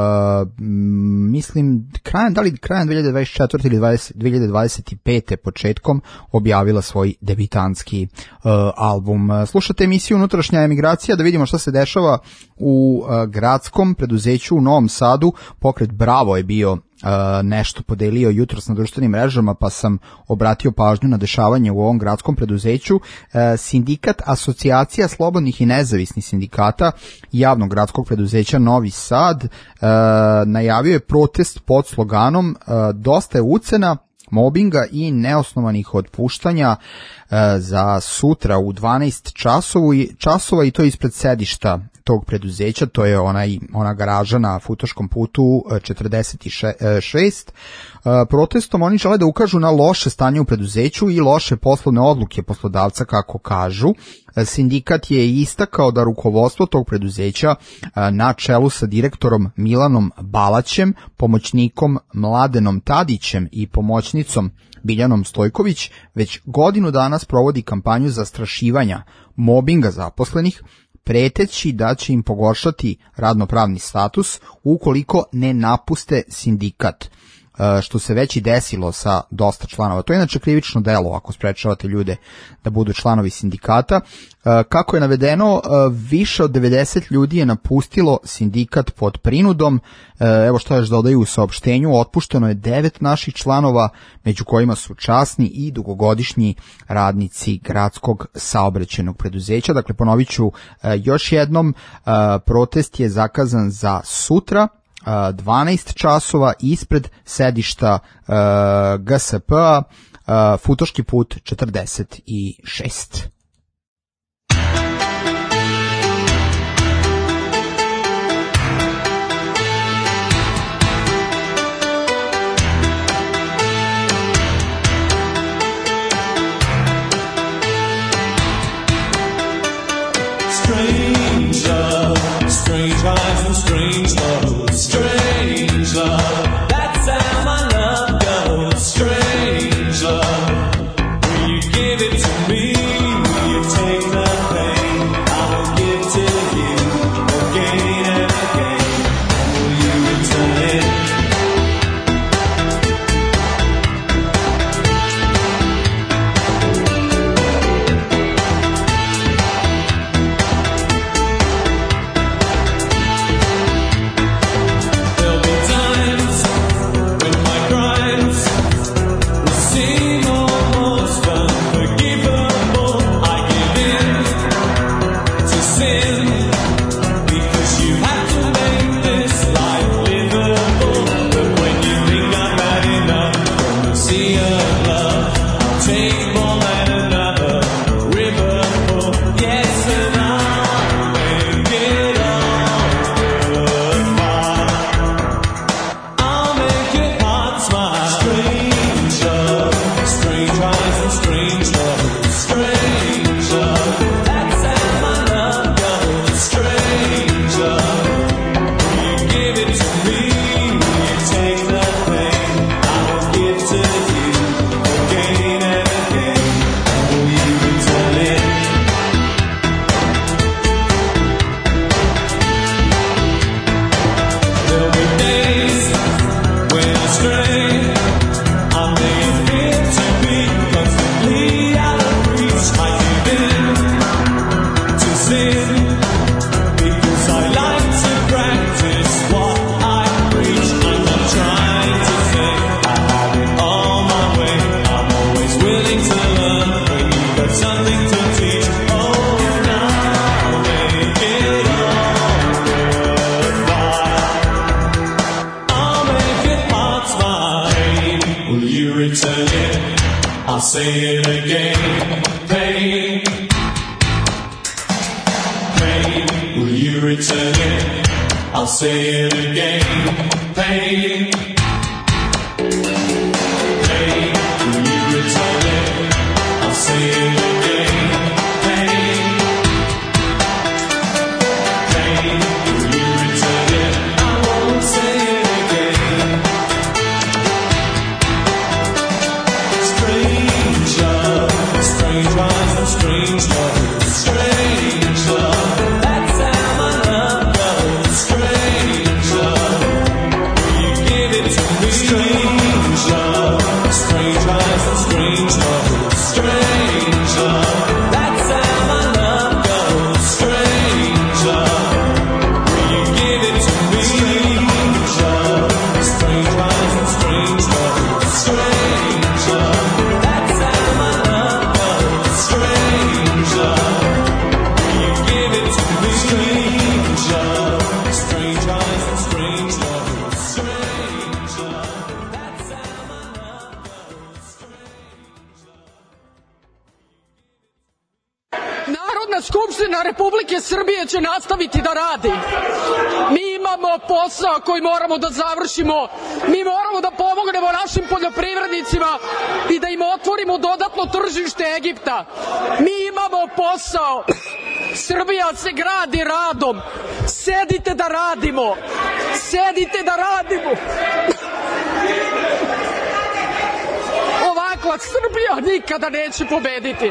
mislim krajem 2024. ili 2025. početkom objavila svoj debitanski album. Slušate emisiju Unutrašnja emigracija, da vidimo šta se dešava u gradskom preduzeću u Novom Sadu. Pokret Bravo je bio nešto podelio jutros na društvenim mrežama, pa sam obratio pažnju na dešavanje u ovom gradskom preduzeću. Sindikat Asocijacija slobodnih i nezavisnih sindikata javnog gradskog preduzeća Novi Sad najavio je protest pod sloganom Dosta je ucena, mobinga i neosnovanih otpuštanja za sutra u 12 časova i to ispred sedišta tog preduzeća. To je ona garaža na Futoškom putu 46. Protestom oni žele da ukažu na loše stanje u preduzeću i loše poslovne odluke poslodavca, kako kažu. Sindikat je istakao da rukovodstvo tog preduzeća na čelu sa direktorom Milanom Balaćem, pomoćnikom Mladenom Tadićem i pomoćnicom Biljanom Stojković već godinu dana provodi kampanju zastrašivanja mobinga zaposlenih, preteći da će im pogoršati radnopravni status ukoliko ne napuste sindikat, što se već i desilo sa dosta članova. To je inače krivično delo ako sprečavate ljude da budu članovi sindikata. Kako je navedeno, više od 90 ljudi je napustilo sindikat pod prinudom. Evo što još dodaju u saopštenju, otpušteno je 9 naših članova, među kojima su časni i dugogodišnji radnici gradskog saobraćajnog preduzeća. Dakle, ponovit ću još jednom, protest je zakazan za sutra, 12 časova ispred sedišta GSP-a, Futoški put 46. Strange eyes and strange love, strange love. That's how my love goes. Strange love. Will you give it to me? Will you take the pain? I will give to you again and again. Will you return it? I'll say it again, pain, pain, will you return it? I'll say it again, pain, pain, will you return it? I'll say it again, pain, pain, will you return it? I won't say it Republike Srbije će nastaviti da radi. Mi imamo posao koji moramo da završimo. Mi moramo da pomognemo našim poljoprivrednicima i da im otvorimo dodatno tržište Egipta. Mi imamo posao. Srbija se gradi radom. Sedite da radimo. Sedite da radimo. Ovakva Srbija nikada neće pobediti.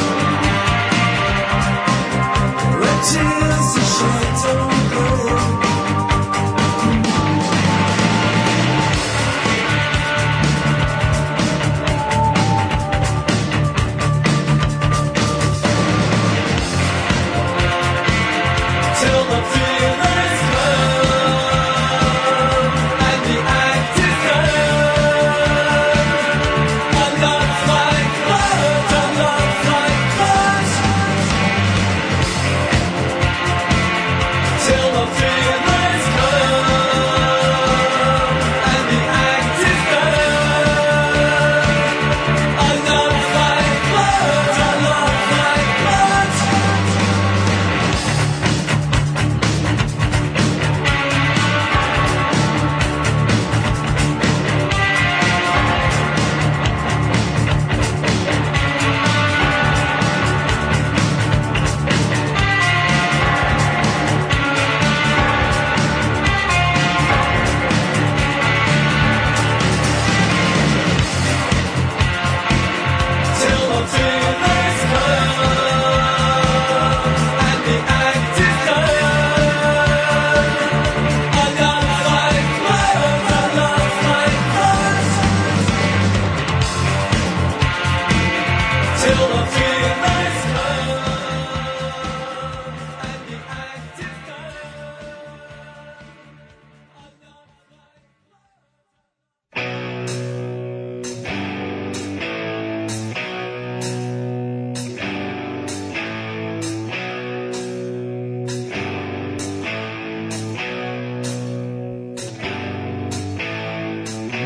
Tears are shed on gold.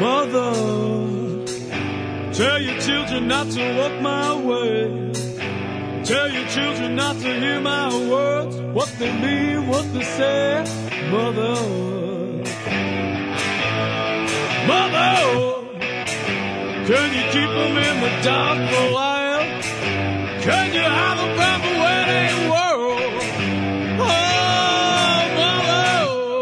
Mother, tell your children not to walk my way. Tell your children not to hear my words, what they mean, what they say. Mother, Mother, can you keep them in the dark for a while? Can you hide them from the wedding world? Oh, Mother,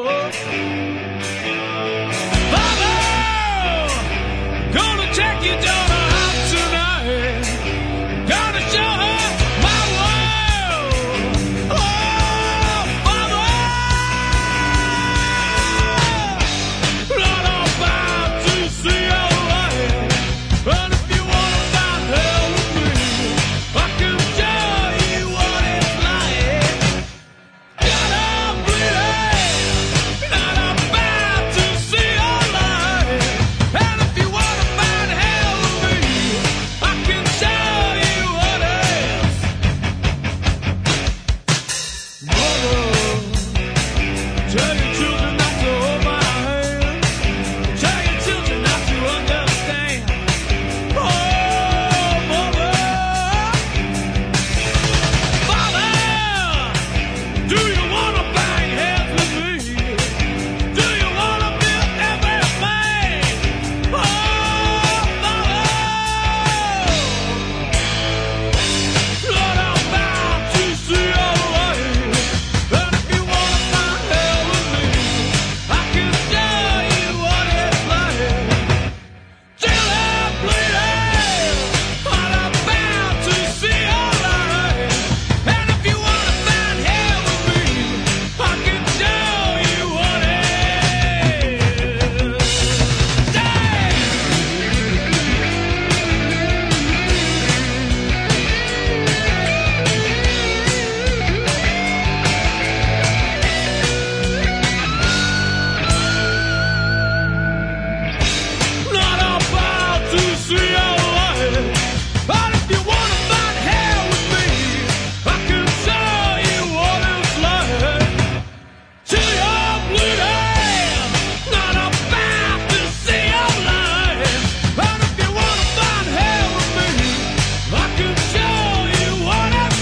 Mother, gonna take your daughter out tonight. Gonna show her my world. Oh, Mother, not about to see your light. And if you wanna find hell with me, I can show you what it's like. Gotta bleed, not about to see your light. And if you wanna find hell with me, I can show you what is. Mother, tell your children not to hold my hand. Tell your children not to understand. Oh, Mother, Father, do you wanna bang heads with me? Do you wanna feel everything? Oh, Mother, not about to see your light. And if you wanna find hell with me, I can show you what it's like. Till I'm bleeding, not about to see your light. And if you wanna find hell with me, I can show you what it is. Not about to see your light. But if you wanna find hell with me, I can show you what it's like. Till you're bleeding, not about to see your light. But if you wanna find hell with me, I can show you what it's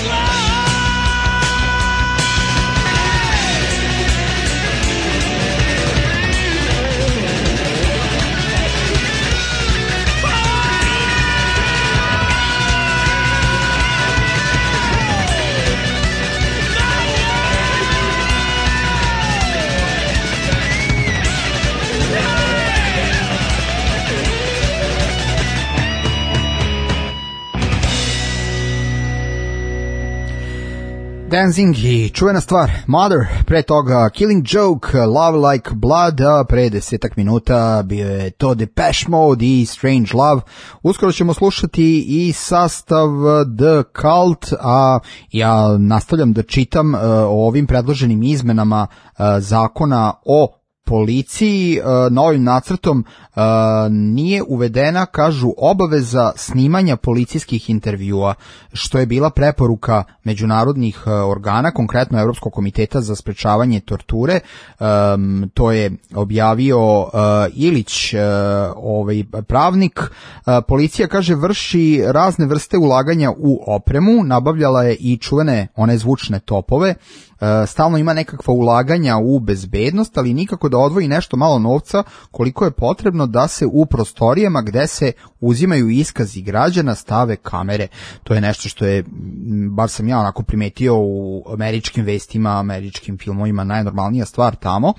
Dancing i čuvena stvar Mother, pre toga Killing Joke, Love Like Blood, a pre 10 minuta bio je to Depeche Mode i Strange Love. Uskoro ćemo slušati i sastav The Cult, a ja nastavljam da čitam o ovim predloženim izmenama zakona o policiji. Novim nacrtom nije uvedena, kažu, obaveza snimanja policijskih intervjua, što je bila preporuka međunarodnih organa, konkretno Evropskog komiteta za sprečavanje torture. To je objavio Ilić, pravnik. Policija, kaže, vrši razne vrste ulaganja u opremu, nabavljala je i čuvene one zvučne topove, stalno ima nekakva ulaganja u bezbednost, ali nikako da odvoji nešto malo novca koliko je potrebno da se u prostorijama gde se uzimaju iskazi građana stave kamere. To je nešto što je, bar sam ja onako primetio u američkim vestima, američkim filmovima, najnormalnija stvar tamo.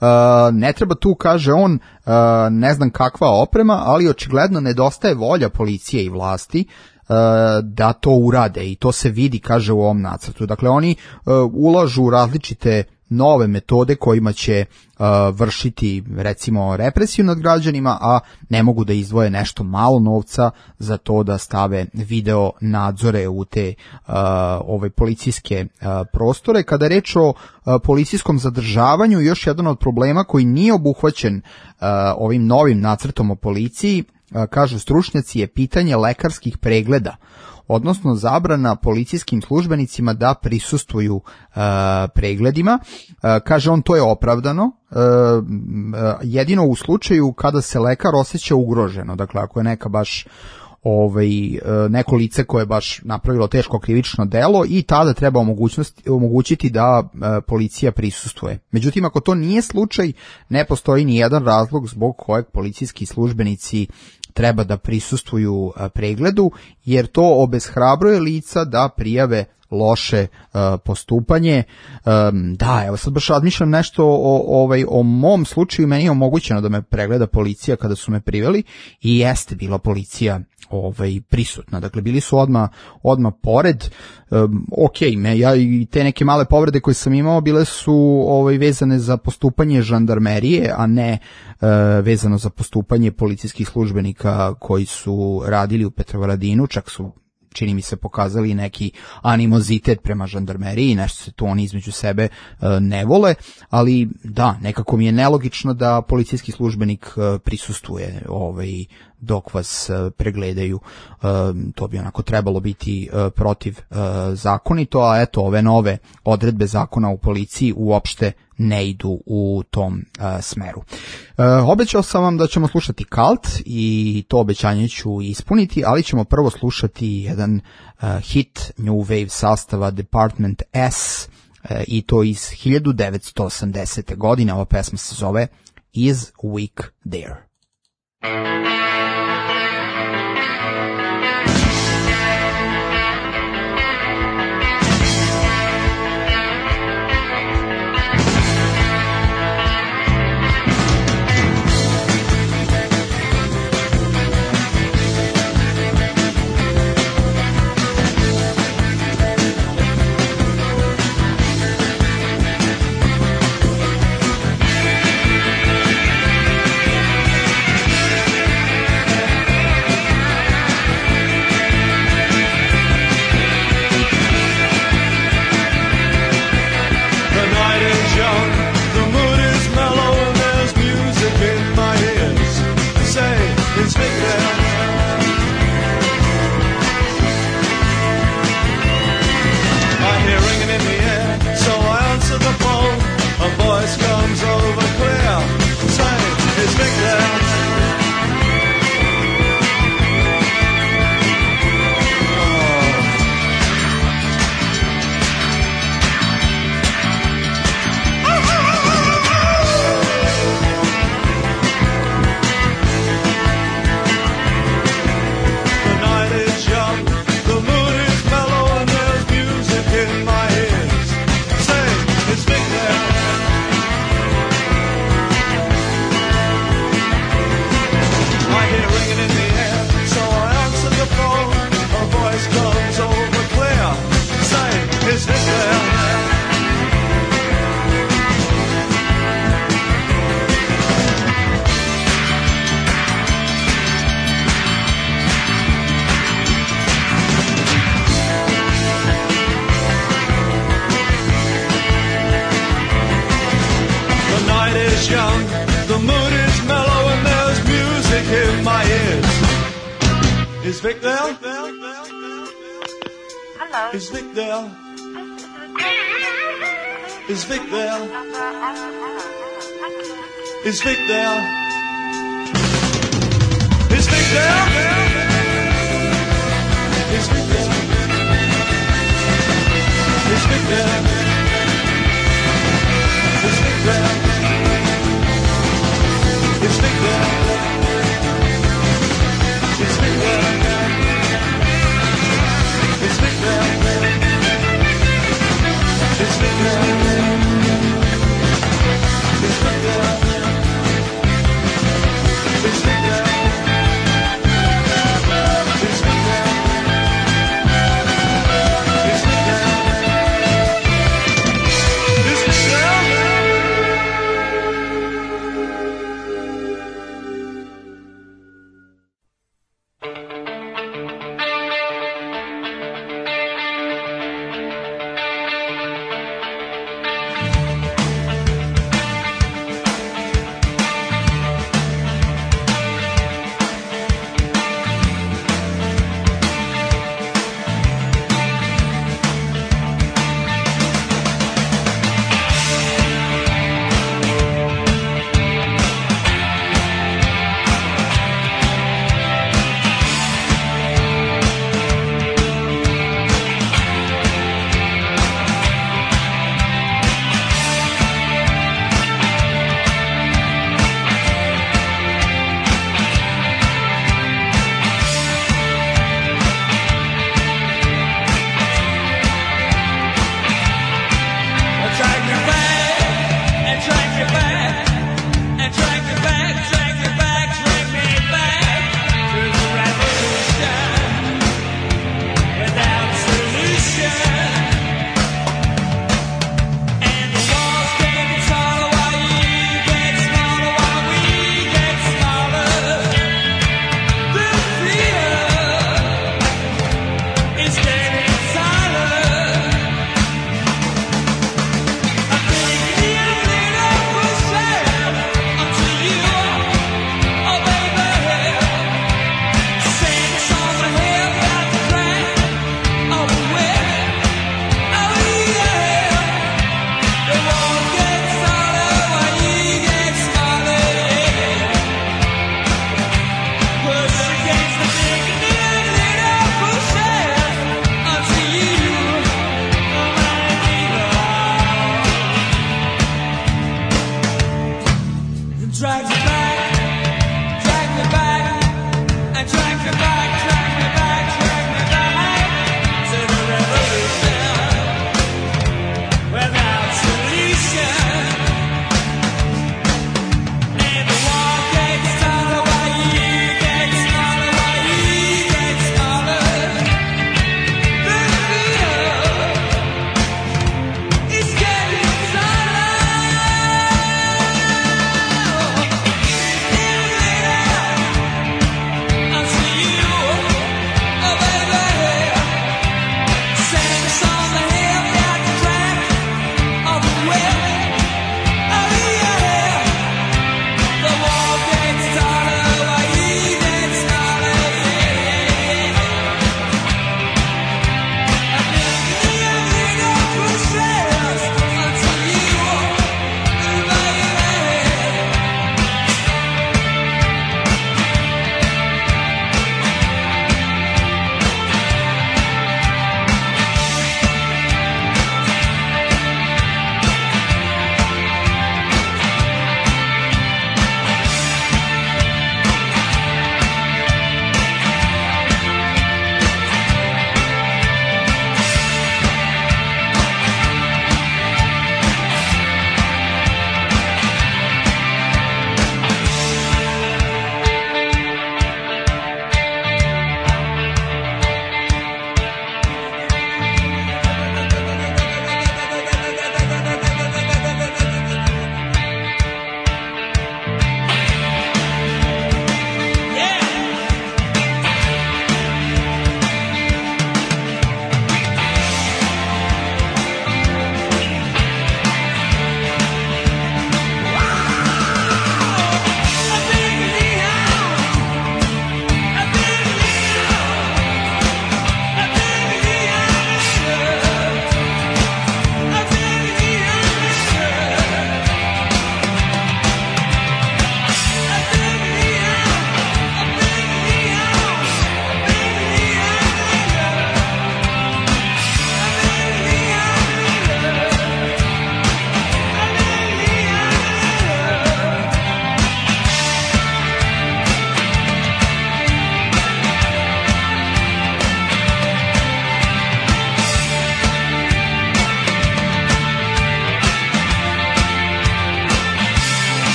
Ne treba tu, kaže on, ne znam kakva oprema, ali očigledno nedostaje volja policije i vlasti da to urade i to se vidi, kaže, u ovom nacrtu. Dakle, oni ulažu u različite nove metode kojima će vršiti, recimo, represiju nad građanima, a ne mogu da izdvoje nešto malo novca za to da stave video nadzore u te policijske prostore. Kada je reč o policijskom zadržavanju, još jedan od problema koji nije obuhvaćen ovim novim nacrtom o policiji kažu stručnjaci, je pitanje lekarskih pregleda, odnosno zabrana policijskim službenicima da prisustvuju pregledima. Kaže on, to je opravdano, jedino u slučaju kada se lekar osjeća ugroženo, dakle ako je neka baš neko lice koje je baš napravilo teško krivično delo, i tada treba omogućiti da policija prisustvuje. Međutim, ako to nije slučaj, ne postoji ni jedan razlog zbog kojeg policijski službenici treba da prisustvuju pregledu, jer to obeshrabruje lica da prijave loše postupanje. Da, evo sad baš razmišljam nešto o mom slučaju. Meni je omogućeno da me pregleda policija kada su me priveli i jeste bila policija prisutna. Dakle, bili su odmah pored. Ja i te neke male povrede koje sam imao bile su vezane za postupanje žandarmerije, a ne vezano za postupanje policijskih službenika koji su radili u Petrovaradinu. Čak su, čini mi se, pokazali neki animozitet prema žandarmeriji, nešto se tu oni između sebe ne vole, ali da, nekako mi je nelogično da policijski službenik prisustvuje dok vas pregledaju. To bi onako trebalo biti protiv zakonito, a eto, ove nove odredbe zakona u policiji uopšte ne idu u tom smeru. Obećao sam vam da ćemo slušati Cult i to obećanje ću ispuniti, ali ćemo prvo slušati jedan hit New Wave sastava Department S, i to iz 1980. godine. Ova pesma se zove Is Weak There. Is Vic there? Hello. Is Vic there? Is Vic there? Is Vic there? Is Vic there? Is Vic there? Is Vic there? Is Vic there? Is Vic there? Is Vic there? Is Vic there? Is Vic there? Is Vic there? Is Vic there? Is Vic there? Is Vic there?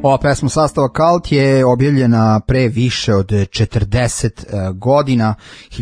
Ova pesma sastava Cult je objavljena pre više od 40 godina,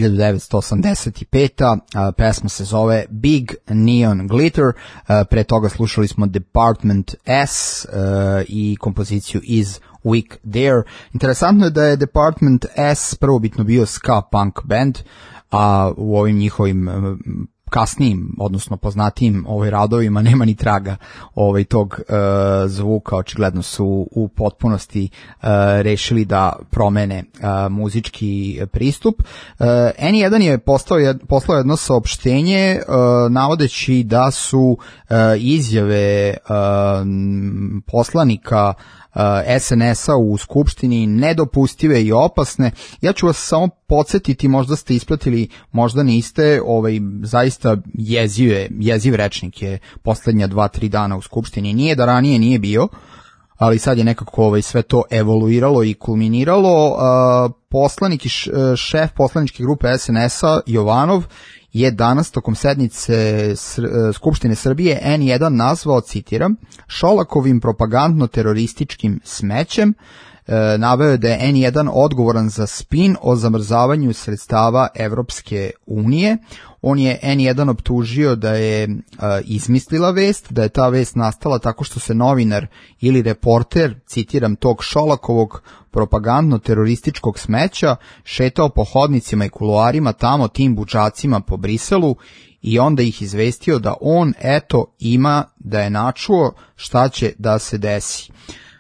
1985. Pesma se zove Big Neon Glitter. Pre toga slušali smo Department S i kompoziciju Is Week There. Interesantno je da je Department S prvobitno bio ska punk band, a u ovim njihovim kasnijim, odnosno poznatijim radovima nema ni traga tog zvuka. Očigledno su u potpunosti rešili da promene muzički pristup. N1 je poslao jedno saopštenje navodeći da su izjave poslanika SNS-a u Skupštini nedopustive i opasne. Ja ću vas samo podsjetiti, možda ste ispratili, možda niste, zaista jeziv rečnik je poslednja 2-3 dana u Skupštini. Nije da ranije nije bio, ali sad je nekako sve to evoluiralo i kulminiralo. Poslanik i šef poslaničke grupe SNS-a Jovanov je danas tokom sednice Skupštine Srbije N1 nazvao, citiram, Šolakovim propagandno-terorističkim smećem. Naveo je da je N1 odgovoran za spin o zamrzavanju sredstava Evropske unije. On je N1 optužio da je izmislila vest, da je ta vest nastala tako što se novinar ili reporter, citiram, tog Šolakovog propagandno-terorističkog smeća šetao po hodnicima i kuloarima tamo tim bučacima po Briselu i onda ih izvestio da on, eto, ima da je načuo šta će da se desi.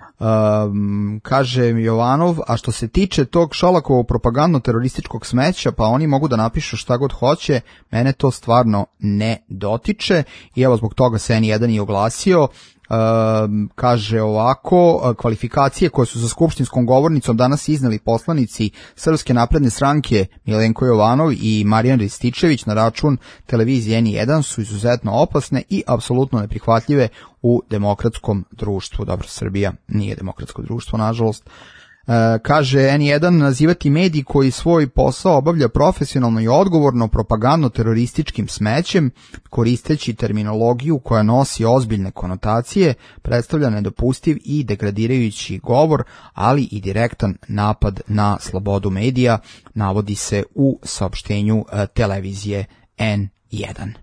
Kaže Jovanov, a što se tiče tog Šolakovog propagandno-terorističkog smeća, pa oni mogu da napišu šta god hoće, mene to stvarno ne dotiče i evo zbog toga se N1 i oglasio. Kaže ovako, kvalifikacije koje su za skupštinskom govornicom danas izneli poslanici Srpske napredne stranke Milenko Jovanov i Marijan Rističević na račun televizije N1 su izuzetno opasne i apsolutno neprihvatljive u demokratskom društvu. Dobro, Srbija nije demokratsko društvo, nažalost. Kaže N1, nazivati medij koji svoj posao obavlja profesionalno i odgovorno propagandno-terorističkim smećem, koristeći terminologiju koja nosi ozbiljne konotacije, predstavlja nedopustiv i degradirajući govor, ali i direktan napad na slobodu medija, navodi se u saopštenju televizije N1.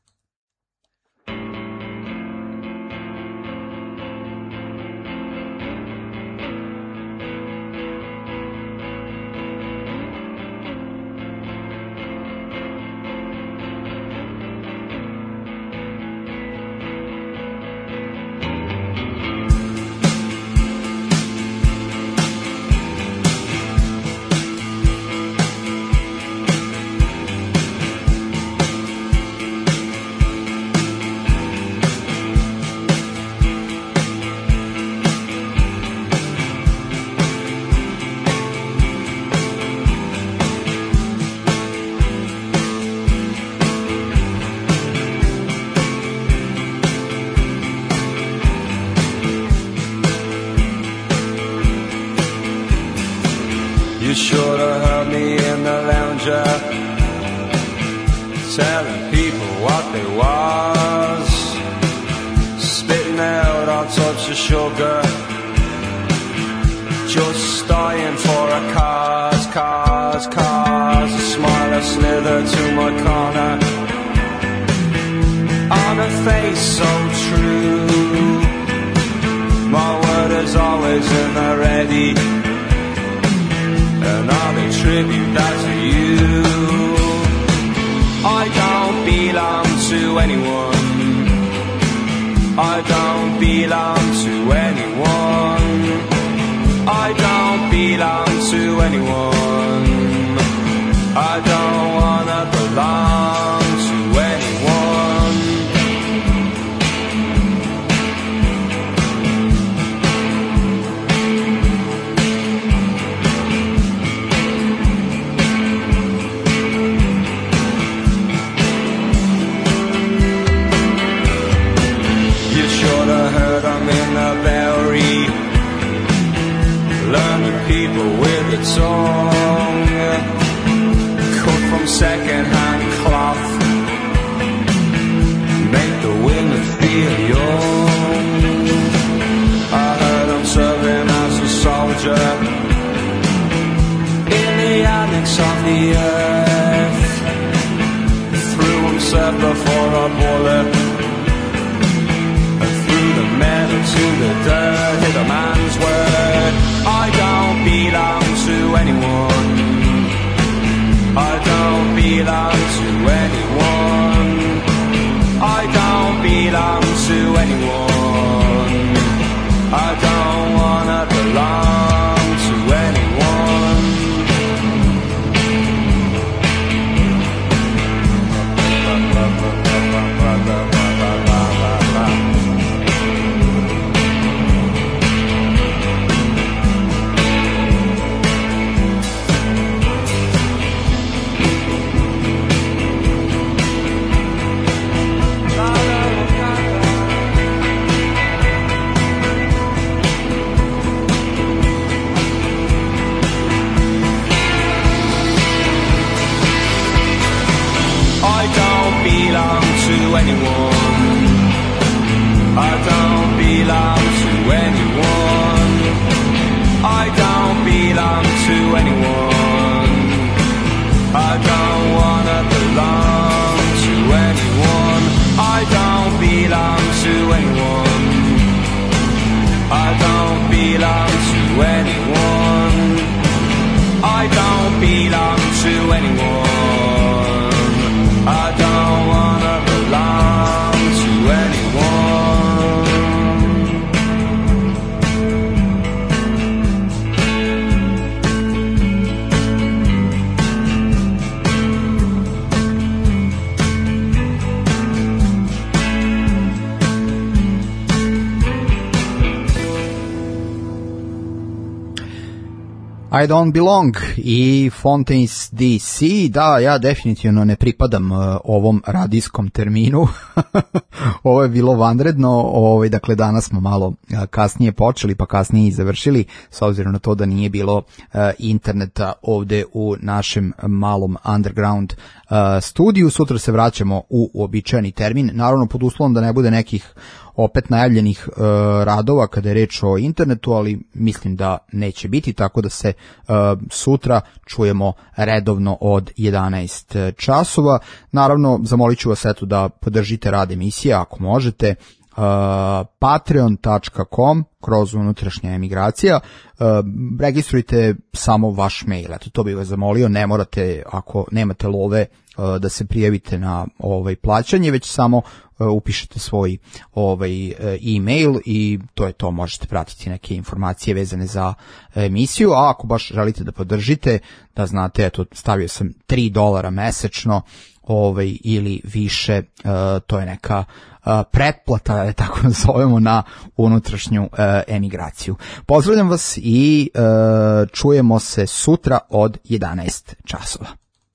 You should have heard me in the lounger telling people what they was, spitting out all types of sugar, just dying for a cause, a smile, a slither to my corner, on a face so true, my word is always in the ready, and I'll be tribute that to you. I don't belong to anyone, I don't belong to anyone, I don't belong to anyone, I don't wanna belong to anyone. Heard I'm in the Bowery, learning people with the tongue, cut from second-hand cloth, make the women feel young. I heard I'm serving breath before a bullet. And through the metal to the dirt, hit a man's word. I don't belong to anyone. I don't belong to anyone. I don't belong to anyone. I don't wanna belong to anyone. I don't belong to anyone. I don't belong to anyone. I don't belong to anyone. I don't wanna belong to anyone. I don't belong to anyone. I don't belong to anyone. I don't belong to anyone. I don't wanna belong to anyone. I Don't Belong i Fontaines DC. Da, ja definitivno ne pripadam ovom radijskom terminu. Ovo je bilo vanredno, dakle danas smo malo kasnije počeli pa kasnije i završili, s obzirom na to da nije bilo interneta ovde u našem malom underground studiju. Sutra se vraćamo u uobičajeni termin, naravno pod uslovom da ne bude nekih opet najavljenih radova kada je reč o internetu, ali mislim da neće biti, tako da se sutra čujemo redovno od 11 časova. Naravno, zamolit ću vas eto da podržite rad emisije ako možete. patreon.com kroz unutrašnja emigracija. Registrujte samo vaš mail, eto to bih vas zamolio, ne morate ako nemate love da se prijavite na plaćanje, već samo upišete svoj e-mail i to je to, možete pratiti neke informacije vezane za emisiju, a ako baš želite da podržite, da znate, eto stavio sam $3 mesečno ili više, to je neka pretplata, da tako nazovemo, na unutrašnju emigraciju. Pozdravljam vas i čujemo se sutra od 11 časova.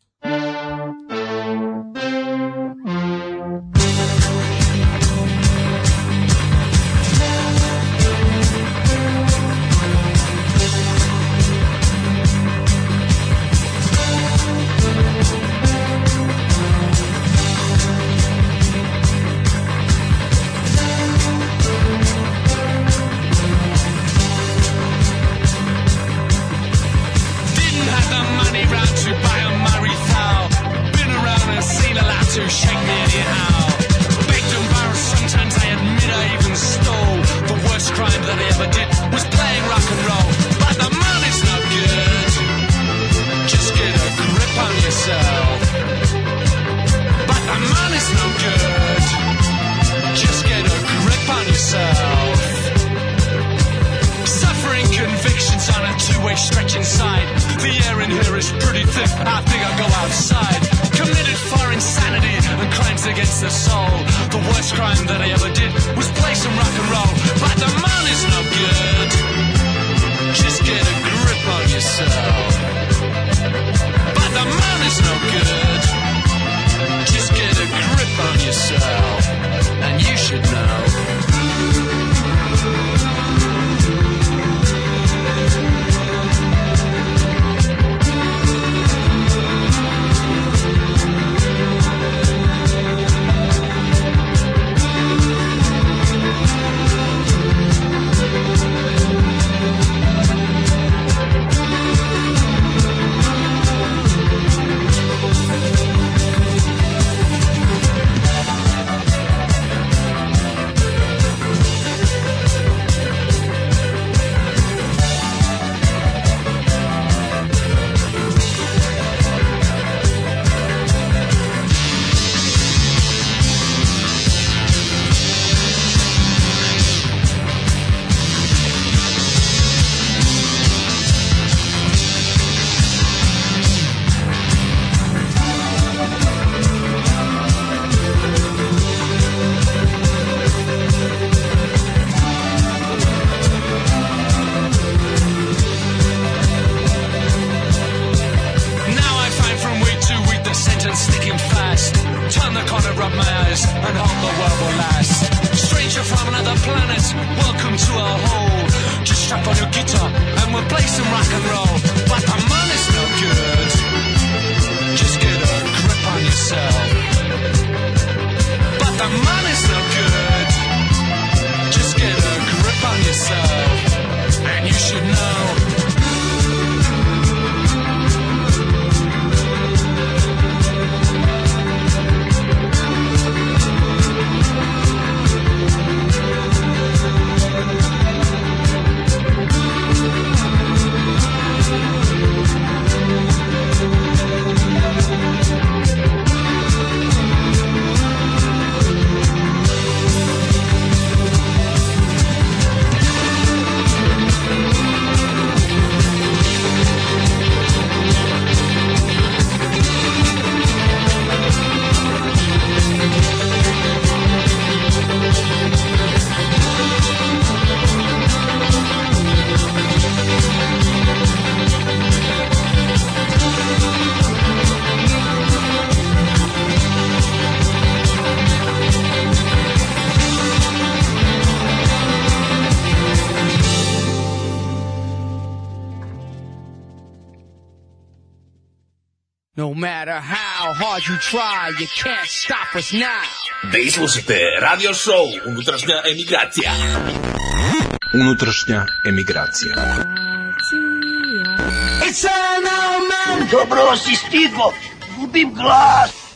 Shake me anyhow. Baked and borrowed, sometimes I admit I even stole. The worst crime that I ever did was playing rock and roll. But the money's no good. Just get a grip on yourself. But the money's no good. Just get a grip on yourself. Suffering convictions on a two-way stretch inside. The air in here is pretty thick. I think I'll go outside. Committed for insanity and crimes against the soul. The worst crime that I ever did was play some rock and roll. But the money's no good. Just get a grip on yourself. But the money's no good. Just get a grip on yourself. And you should know. welcome to our hole. Just strap on your guitar and we'll play some rock and roll. But the money's no good. Just get a grip on yourself. But the money's no good. Just get a grip on yourself. And you should know. No matter how hard you try, you can't stop us now. Da slušate radio show Unutrašnja emigracija. Unutrašnja emigracija. It's an old man. Dobro si stigo, gubim glas.